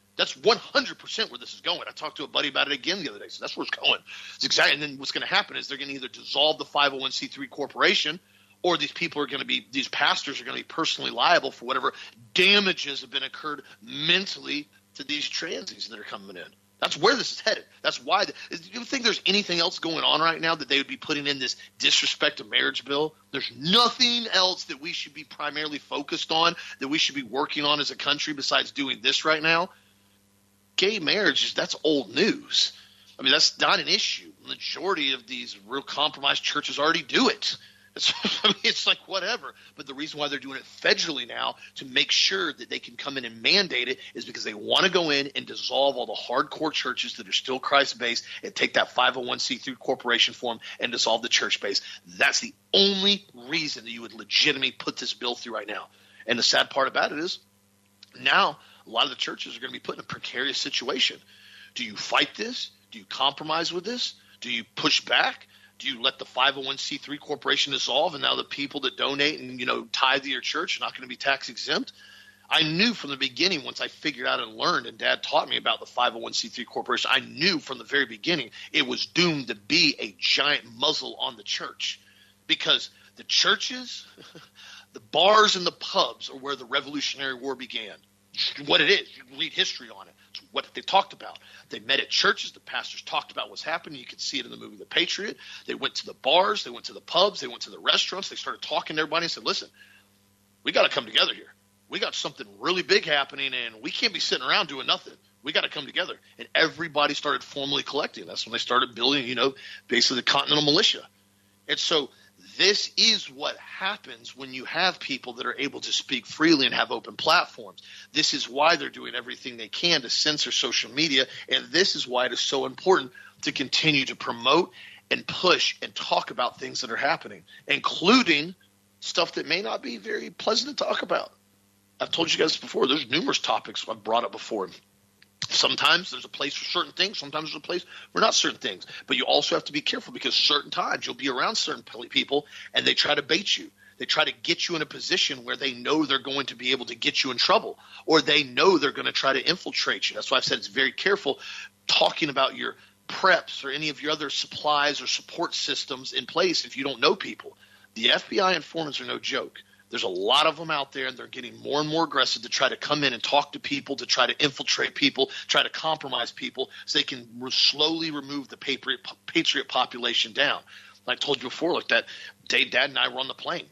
That's one hundred percent where this is going. I talked to a buddy about it again the other day. So that's where it's going. It's exactly. And then what's going to happen is they're going to either dissolve the five oh one c three corporation, or these people are going to be – these pastors are going to be personally liable for whatever damages have been occurred mentally to these transies that are coming in. That's where this is headed. That's why – do you think there's anything else going on right now that they would be putting in this disrespect to marriage bill? There's nothing else that we should be primarily focused on, that we should be working on as a country besides doing this right now. Gay marriage, that's old news. I mean, that's not an issue. The majority of these real compromised churches already do it. It's, I mean, it's like whatever. But the reason why they're doing it federally now to make sure that they can come in and mandate it is because they want to go in and dissolve all the hardcore churches that are still Christ-based and take that five oh one c three corporation form and dissolve the church base. That's the only reason that you would legitimately put this bill through right now. And the sad part about it is now a lot of the churches are going to be put in a precarious situation. Do you fight this? Do you compromise with this? Do you push back? Do you let the five oh one c three corporation dissolve, and now the people that donate and, you know, tithe to your church are not going to be tax exempt? I knew from the beginning, once I figured out and learned, and Dad taught me about the five oh one c three corporation, I knew from the very beginning it was doomed to be a giant muzzle on the church, because the churches, the bars and the pubs are where the Revolutionary War began. What it is, you can read history on it. It's what they talked about. They met at churches. The pastors talked about what's happening. You can see it in the movie The Patriot. They went to the bars. They went to the pubs. They went to the restaurants. They started talking to everybody and said, listen, we got to come together here. We got something really big happening, and we can't be sitting around doing nothing. We got to come together. And everybody started formally collecting. That's when they started building, you know, basically the Continental Militia. And so this is what happens when you have people that are able to speak freely and have open platforms. This is why they're doing everything they can to censor social media, and this is why it is so important to continue to promote and push and talk about things that are happening, including stuff that may not be very pleasant to talk about. I've told you guys before, there's numerous topics I've brought up before. Sometimes there's a place for certain things. Sometimes there's a place for not certain things. But you also have to be careful, because certain times you'll be around certain people and they try to bait you. They try to get you in a position where they know they're going to be able to get you in trouble, or they know they're going to try to infiltrate you. That's why I've said it's very careful talking about your preps or any of your other supplies or support systems in place if you don't know people. The F B I informants are no joke. There's a lot of them out there, and they're getting more and more aggressive to try to come in and talk to people, to try to infiltrate people, try to compromise people so they can re- slowly remove the patriot, patriot population down. Like I told you before, like that day Dad and I were on the plane.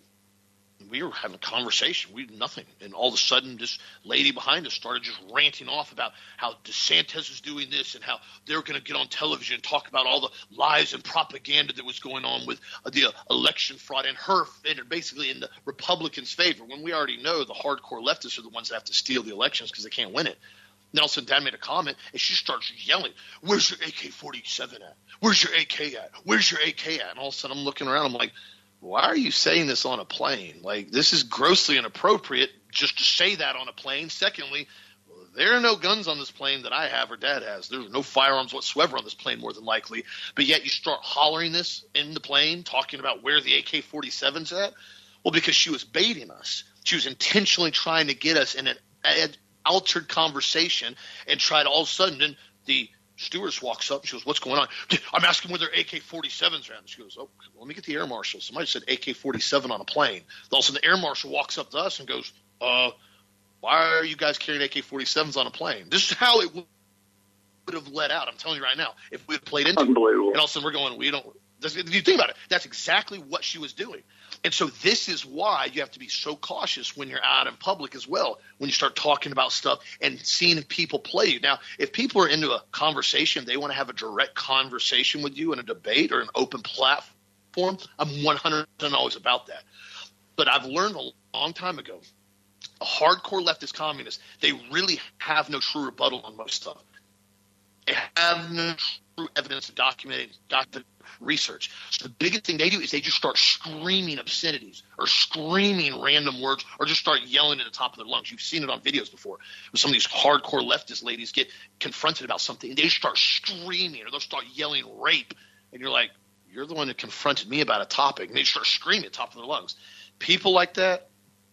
We were having a conversation. We did nothing. And all of a sudden, this lady behind us started just ranting off about how DeSantis is doing this and how they're going to get on television and talk about all the lies and propaganda that was going on with the election fraud and her and basically in the Republicans' favor, when we already know the hardcore leftists are the ones that have to steal the elections because they can't win it. Then all of a sudden, Dad made a comment, and she starts yelling, "Where's your A K forty-seven at? Where's your A K at? Where's your A K at?" And all of a sudden, I'm looking around. I'm like, why are you saying this on a plane? Like, this is grossly inappropriate just to say that on a plane. Secondly, there are no guns on this plane that I have or Dad has. There's no firearms whatsoever on this plane, more than likely. But yet you start hollering this in the plane, talking about where the A K forty-seven's at. Well, because she was baiting us. She was intentionally trying to get us in an ad- altered conversation and tried all of a sudden, then the stewardess walks up and she goes, "What's going on?" "I'm asking where their A K forty-sevens are at." And she goes, "Oh, let me get the air marshal." Somebody said A K forty-seven on a plane. All of a sudden, the air marshal walks up to us and goes, uh, "Why are you guys carrying A K forty-sevens on a plane?" This is how it would have let out. I'm telling you right now, if we had played into it. Unbelievable. And all of a sudden, we're going, we don't. If you think about it, that's exactly what she was doing. And so this is why you have to be so cautious when you're out in public as well, when you start talking about stuff and seeing people play you. Now, if people are into a conversation, they want to have a direct conversation with you in a debate or an open platform, I'm one hundred percent always about that. But I've learned a long time ago, a hardcore leftist communist, they really have no true rebuttal on most stuff. They have no true evidence of documented, documented research. So the biggest thing they do is they just start screaming obscenities or screaming random words or just start yelling at the top of their lungs. You've seen it on videos before. When some of these hardcore leftist ladies get confronted about something, and they just start screaming or they'll start yelling rape. And you're like, you're the one that confronted me about a topic. And they start screaming at the top of their lungs. People like that,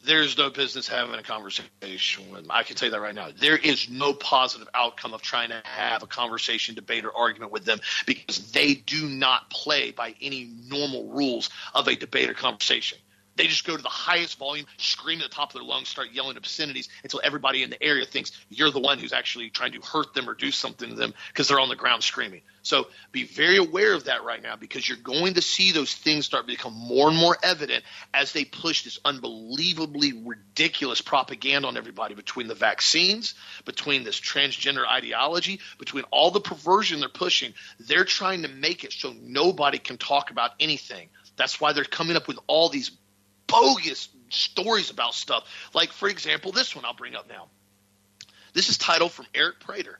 there's no business having a conversation with them. I can tell you that right now. There is no positive outcome of trying to have a conversation, debate, or argument with them because they do not play by any normal rules of a debate or conversation. They just go to the highest volume, scream at the top of their lungs, start yelling obscenities until everybody in the area thinks you're the one who's actually trying to hurt them or do something to them because they're on the ground screaming. So be very aware of that right now because you're going to see those things start to become more and more evident as they push this unbelievably ridiculous propaganda on everybody between the vaccines, between this transgender ideology, between all the perversion they're pushing. They're trying to make it so nobody can talk about anything. That's why they're coming up with all these bogus stories about stuff. Like, for example, this one I'll bring up now. This is titled from Eric Prater.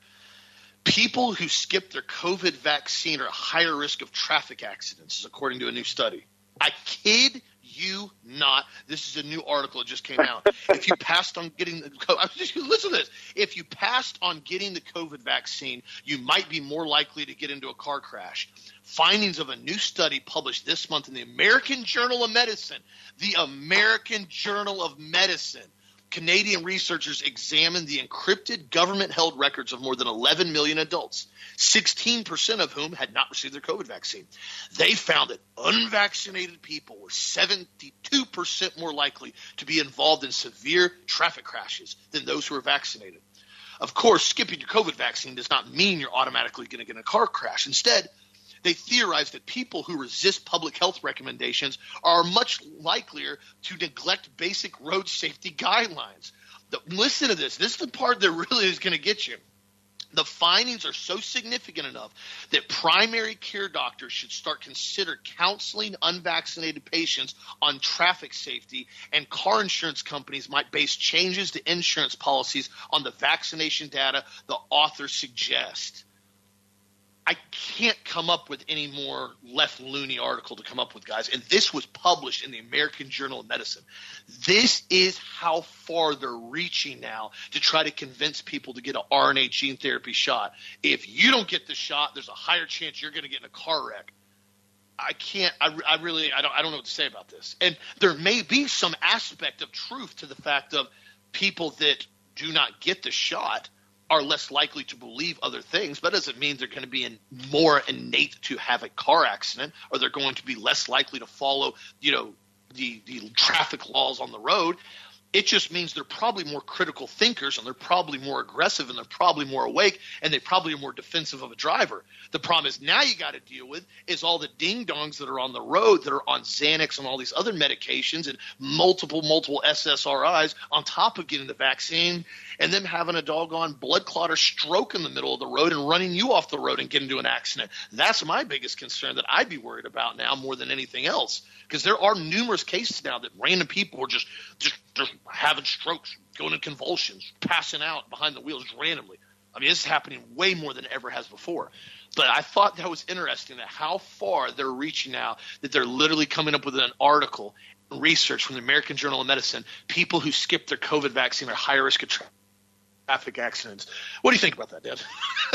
People who skip their COVID vaccine are at higher risk of traffic accidents, according to a new study. I kid you not. This is a new article that just came out. If you passed on getting the – listen to this. If you passed on getting the COVID vaccine, you might be more likely to get into a car crash. Findings of a new study published this month in the American Journal of Medicine. The American Journal of Medicine. Canadian researchers examined the encrypted government-held records of more than eleven million adults, sixteen percent of whom had not received their COVID vaccine. They found that unvaccinated people were seventy-two percent more likely to be involved in severe traffic crashes than those who were vaccinated. Of course, skipping your COVID vaccine does not mean you're automatically going to get in a car crash. Instead, they theorize that people who resist public health recommendations are much likelier to neglect basic road safety guidelines. The, listen to this. This is the part that really is going to get you. The findings are so significant enough that primary care doctors should start consider counseling unvaccinated patients on traffic safety, and car insurance companies might base changes to insurance policies on the vaccination data the authors suggest. I can't come up with any more left loony article to come up with, guys. And this was published in the American Journal of Medicine. This is how far they're reaching now to try to convince people to get an R N A gene therapy shot. If you don't get the shot, there's a higher chance you're going to get in a car wreck. I can't I, – I really – I don't I don't know what to say about this. And there may be some aspect of truth to the fact of people that do not get the shot are less likely to believe other things, but doesn't mean they're going to be in more innate to have a car accident, or they're going to be less likely to follow, you know, the, the traffic laws on the road. It just means they're probably more critical thinkers, and they're probably more aggressive, and they're probably more awake, and they probably are more defensive of a driver. The problem is now you got to deal with is all the ding-dongs that are on the road that are on Xanax and all these other medications and multiple, multiple S S R Is on top of getting the vaccine, and them having a doggone blood clot or stroke in the middle of the road and running you off the road and getting into an accident. That's my biggest concern that I'd be worried about now more than anything else, because there are numerous cases now that random people are just, just, just having strokes, going in convulsions, passing out behind the wheels randomly. I mean, this is happening way more than it ever has before. But I thought that was interesting that how far they're reaching now, that they're literally coming up with an article, research from the American Journal of Medicine, people who skip their COVID vaccine are higher risk of tra- traffic accidents. What do you think about that, Dad?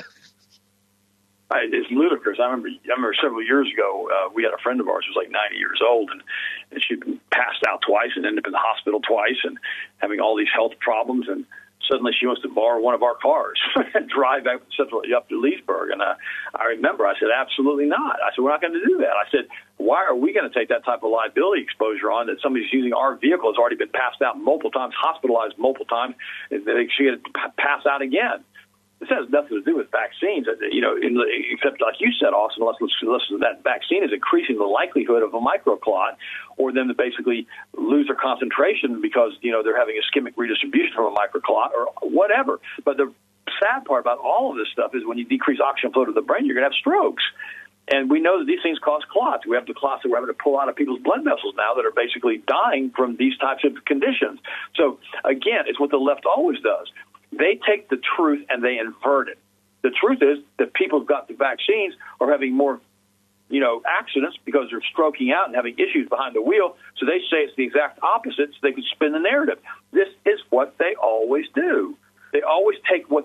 It's ludicrous. I remember, I remember several years ago, uh, we had a friend of ours who was like ninety years old, and, and she'd been passed out twice and ended up in the hospital twice and having all these health problems. And suddenly she wants to borrow one of our cars and drive back central, up to Leesburg. And uh, I remember I said, absolutely not. I said, we're not going to do that. I said, why are we going to take that type of liability exposure on that somebody's using our vehicle has already been passed out multiple times, hospitalized multiple times, and they should pass out again? This has nothing to do with vaccines, you know, in, except like you said, Austin, unless, unless that vaccine is increasing the likelihood of a microclot or them to basically lose their concentration because, you know, they're having ischemic redistribution from a microclot or whatever. But the sad part about all of this stuff is when you decrease oxygen flow to the brain, you're going to have strokes. And we know that these things cause clots. We have the clots that we're having to pull out of people's blood vessels now that are basically dying from these types of conditions. So, again, it's what the left always does. They take the truth and they invert it. The truth is that people who've got the vaccines are having more, you know, accidents because they're stroking out and having issues behind the wheel. So they say it's the exact opposite so they can spin the narrative. This is what they always do. They always take what they're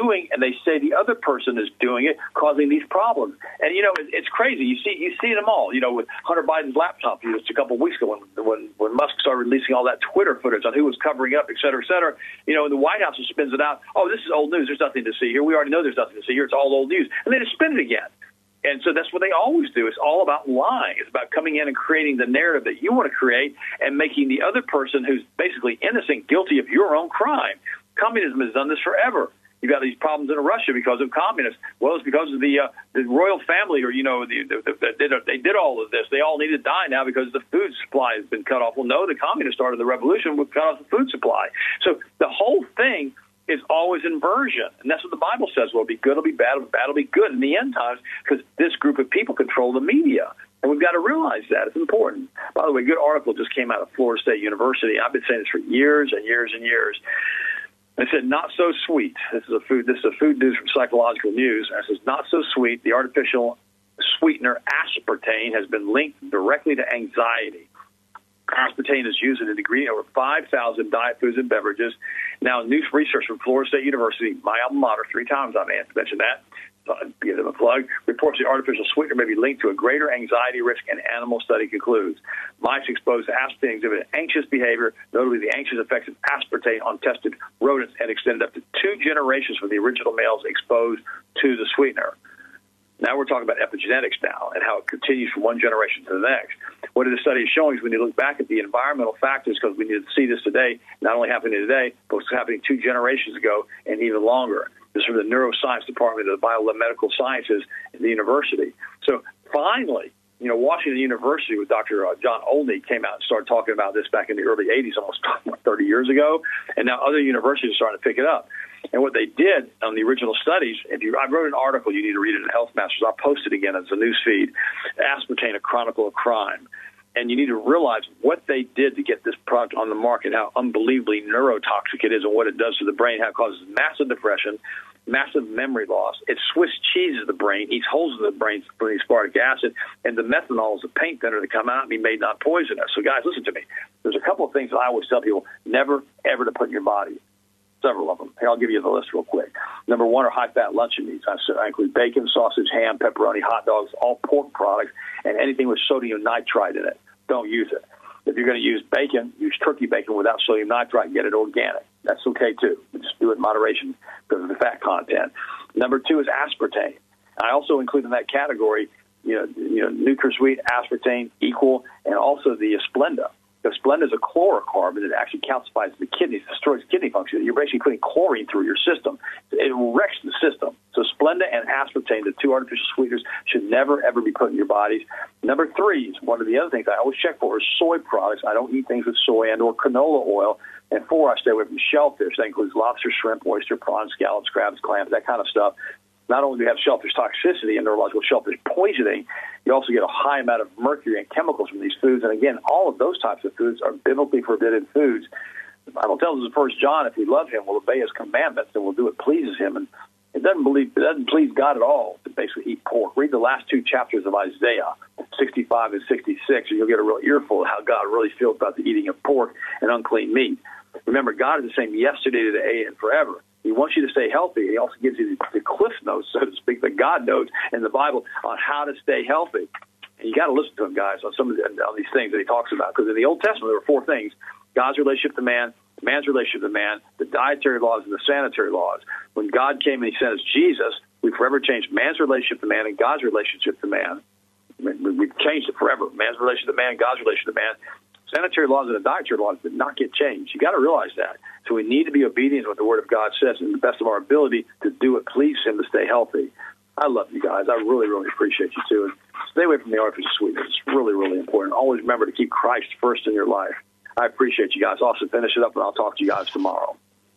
doing, and they say the other person is doing it, causing these problems. And, you know, it, it's crazy. You see you see them all, you know, with Hunter Biden's laptop used a couple of weeks ago when, when, when Musk started releasing all that Twitter footage on who was covering up, et cetera, et cetera. You know, and the White House just spins it out. Oh, this is old news. There's nothing to see here. We already know there's nothing to see here. It's all old news. And they just spin it again. And so that's what they always do. It's all about lying. It's about coming in and creating the narrative that you want to create and making the other person who's basically innocent guilty of your own crime. Communism has done this forever. You've got these problems in Russia because of communists. Well, it's because of the uh, the royal family, or, you know, the, the, the, they, did, they did all of this. They all need to die now because the food supply has been cut off. Well, no, the communists started the revolution with cut off the food supply. So the whole thing is always inversion. And that's what the Bible says. Well, it'll be good, it'll be bad, it'll be bad, it'll be good in the end times, because this group of people control the media. And we've got to realize that. It's important. By the way, a good article just came out of Florida State University. I've been saying this for years and years and years. It said, not so sweet. This is a food, this is a food news from Psychological News. And it says, not so sweet. The artificial sweetener aspartame has been linked directly to anxiety. Aspartame is used in a degree in over five thousand diet foods and beverages. Now, new research from Florida State University, my alma mater, three times I've mentioned that, so I'll give them a plug, reports the artificial sweetener may be linked to a greater anxiety risk, and animal study concludes. Mice exposed to aspartame exhibited anxious behavior, notably the anxious effects of aspartame on tested rodents, and extended up to two generations from the original males exposed to the sweetener. Now we're talking about epigenetics now and how it continues from one generation to the next. What the study is showing is when you look back at the environmental factors, because we need to see this today, not only happening today, but it's happening two generations ago and even longer. This is from the neuroscience department of the biomedical sciences at the university. So finally, you know, Washington University with Doctor Uh, John Olney came out and started talking about this back in the early eighties, almost thirty years ago, and now other universities are starting to pick it up. And what they did on the original studies, if you, I wrote an article, you need to read it in Health Masters. I'll post it again as a news feed, Aspartame, a Chronicle of Crime. And you need to realize what they did to get this product on the market, how unbelievably neurotoxic it is and what it does to the brain, how it causes massive depression, massive memory loss. It Swiss cheeses the brain, eats holes in the brain for the aspartic acid, and the methanol is a paint thinner to come out and be made not poisonous. So, guys, listen to me. There's a couple of things that I always tell people never, ever to put in your body. Several of them. Here, I'll give you the list real quick. Number one are high-fat luncheon meats. I include bacon, sausage, ham, pepperoni, hot dogs, all pork products, and anything with sodium nitrite in it. Don't use it. If you're going to use bacon, use turkey bacon without sodium nitrite and get it organic. That's okay, too. Just do it in moderation because of the fat content. Number two is aspartame. I also include in that category, you know, you know, NutraSweet, aspartame, Equal, and also the Splenda. The Splenda is a chlorocarbon that actually calcifies the kidneys, destroys kidney function. You're basically putting chlorine through your system. It wrecks the system. So Splenda and aspartame, the two artificial sweeteners, should never, ever be put in your bodies. Number three is one of the other things I always check for is soy products. I don't eat things with soy and or canola oil. And four, I stay away from shellfish. That includes lobster, shrimp, oyster, prawns, scallops, crabs, clams, that kind of stuff. Not only do you have shellfish toxicity and neurological shellfish poisoning, you also get a high amount of mercury and chemicals from these foods. And again, all of those types of foods are biblically forbidden foods. The Bible tells us in First John, if we love him, we'll obey his commandments, and we'll do what pleases him. And it doesn't believe, it doesn't please God at all to basically eat pork. Read the last two chapters of Isaiah, sixty-five and sixty-six, and you'll get a real earful of how God really feels about the eating of pork and unclean meat. Remember, God is the same yesterday, today, and forever. He wants you to stay healthy. He also gives you the, the cliff notes, so to speak, the God notes in the Bible on how to stay healthy. And you got to listen to him, guys, on some of the, on these things that he talks about. Because in the Old Testament, there were four things: God's relationship to man, man's relationship to man, the dietary laws, and the sanitary laws. When God came and he sent us Jesus, we forever changed man's relationship to man and God's relationship to man. We've changed it forever. Man's relationship to man, God's relationship to man. Sanitary laws and the dietary laws did not get changed. You got to realize that. So we need to be obedient to what the Word of God says and the best of our ability to do what pleases him to stay healthy. I love you guys. I really, really appreciate you, too. And stay away from the artificial sweeteners. It's really, really important. Always remember to keep Christ first in your life. I appreciate you guys. Also, finish it up, and I'll talk to you guys tomorrow.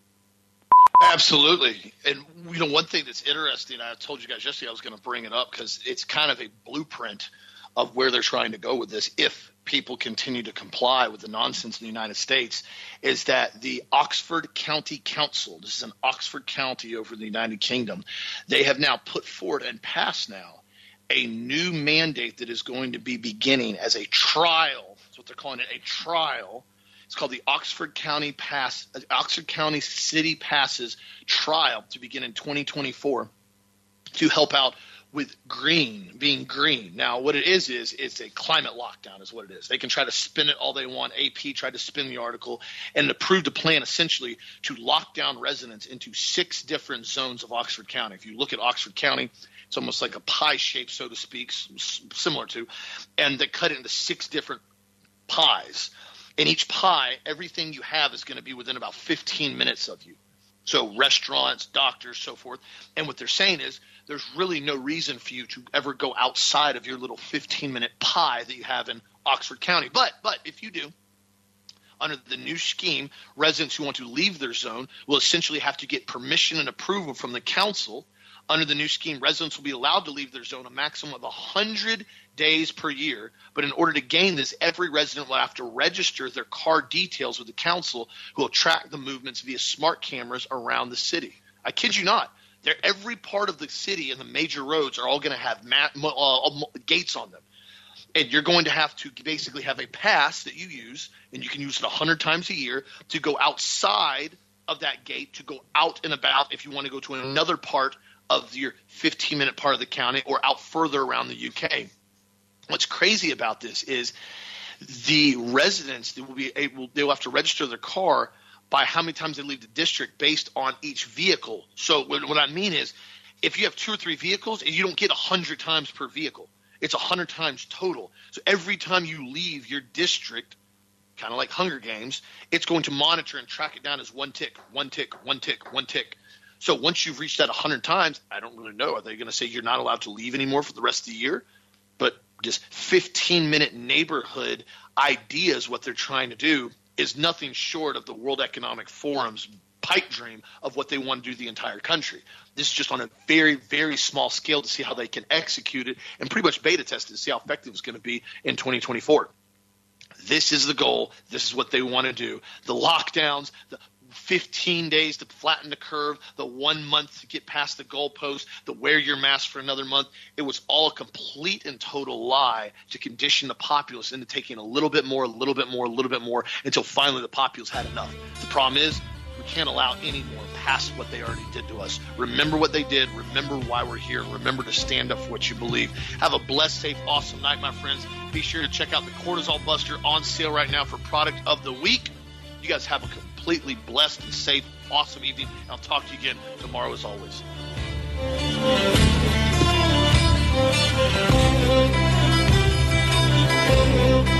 Absolutely. And, you know, one thing that's interesting, I told you guys yesterday I was going to bring it up because it's kind of a blueprint of where they're trying to go with this if people continue to comply with the nonsense in the United States, is that the Oxford County Council, this is in Oxford County over in the United Kingdom, they have now put forward and passed now a new mandate that is going to be beginning as a trial. That's what they're calling it, a trial It's called the Oxford County Pass, Oxford County City Passes trial to begin in twenty twenty-four to help out with green, being green. Now, what it is is it's a climate lockdown is what it is. They can try to spin it all they want. A P tried to spin the article and approved a plan essentially to lock down residents into six different zones of Oxford County. If you look at Oxford County, it's almost like a pie shape, so to speak, similar to, and they cut it into six different pies. In each pie, everything you have is going to be within about fifteen minutes of you. So restaurants, doctors, so forth. And what they're saying is there's really no reason for you to ever go outside of your little fifteen-minute pie that you have in Oxford County. But but if you do, under the new scheme, residents who want to leave their zone will essentially have to get permission and approval from the council. Under the new scheme, residents will be allowed to leave their zone a maximum of one hundred days per year. But in order to gain this, every resident will have to register their car details with the council, who will track the movements via smart cameras around the city. I kid you not. They're, every part of the city and the major roads are all going to have ma- uh, gates on them. And you're going to have to basically have a pass that you use, and you can use it one hundred times a year to go outside of that gate, to go out and about if you want to go to another part of your fifteen-minute part of the county or out further around the U K. What's crazy about this is the residents that will be able, they will have to register their car by how many times they leave the district based on each vehicle. So what, what I mean is, if you have two or three vehicles, and you don't get one hundred times per vehicle. It's one hundred times total. So every time you leave your district, kind of like Hunger Games, it's going to monitor and track it down as one tick, one tick, one tick, one tick. So once you've reached that one hundred times, I don't really know. Are they going to say you're not allowed to leave anymore for the rest of the year? But just fifteen-minute neighborhood ideas, what they're trying to do is nothing short of the World Economic Forum's pipe dream of what they want to do the entire country. This is just on a very, very small scale to see how they can execute it and pretty much beta test it to see how effective it's going to be in twenty twenty-four. This is the goal. This is what they want to do. The lockdowns, the fifteen days to flatten the curve, the one month to get past the goalpost, the wear your mask for another month. It was all a complete and total lie to condition the populace into taking a little bit more, a little bit more, a little bit more until finally the populace had enough. The problem is we can't allow any more past what they already did to us. Remember what they did. Remember why we're here. Remember to stand up for what you believe. Have a blessed, safe, awesome night, my friends. Be sure to check out the Cortisol Buster on sale right now for product of the week. You guys have a completely blessed and safe, awesome evening. And I'll talk to you again tomorrow as always. Thank you.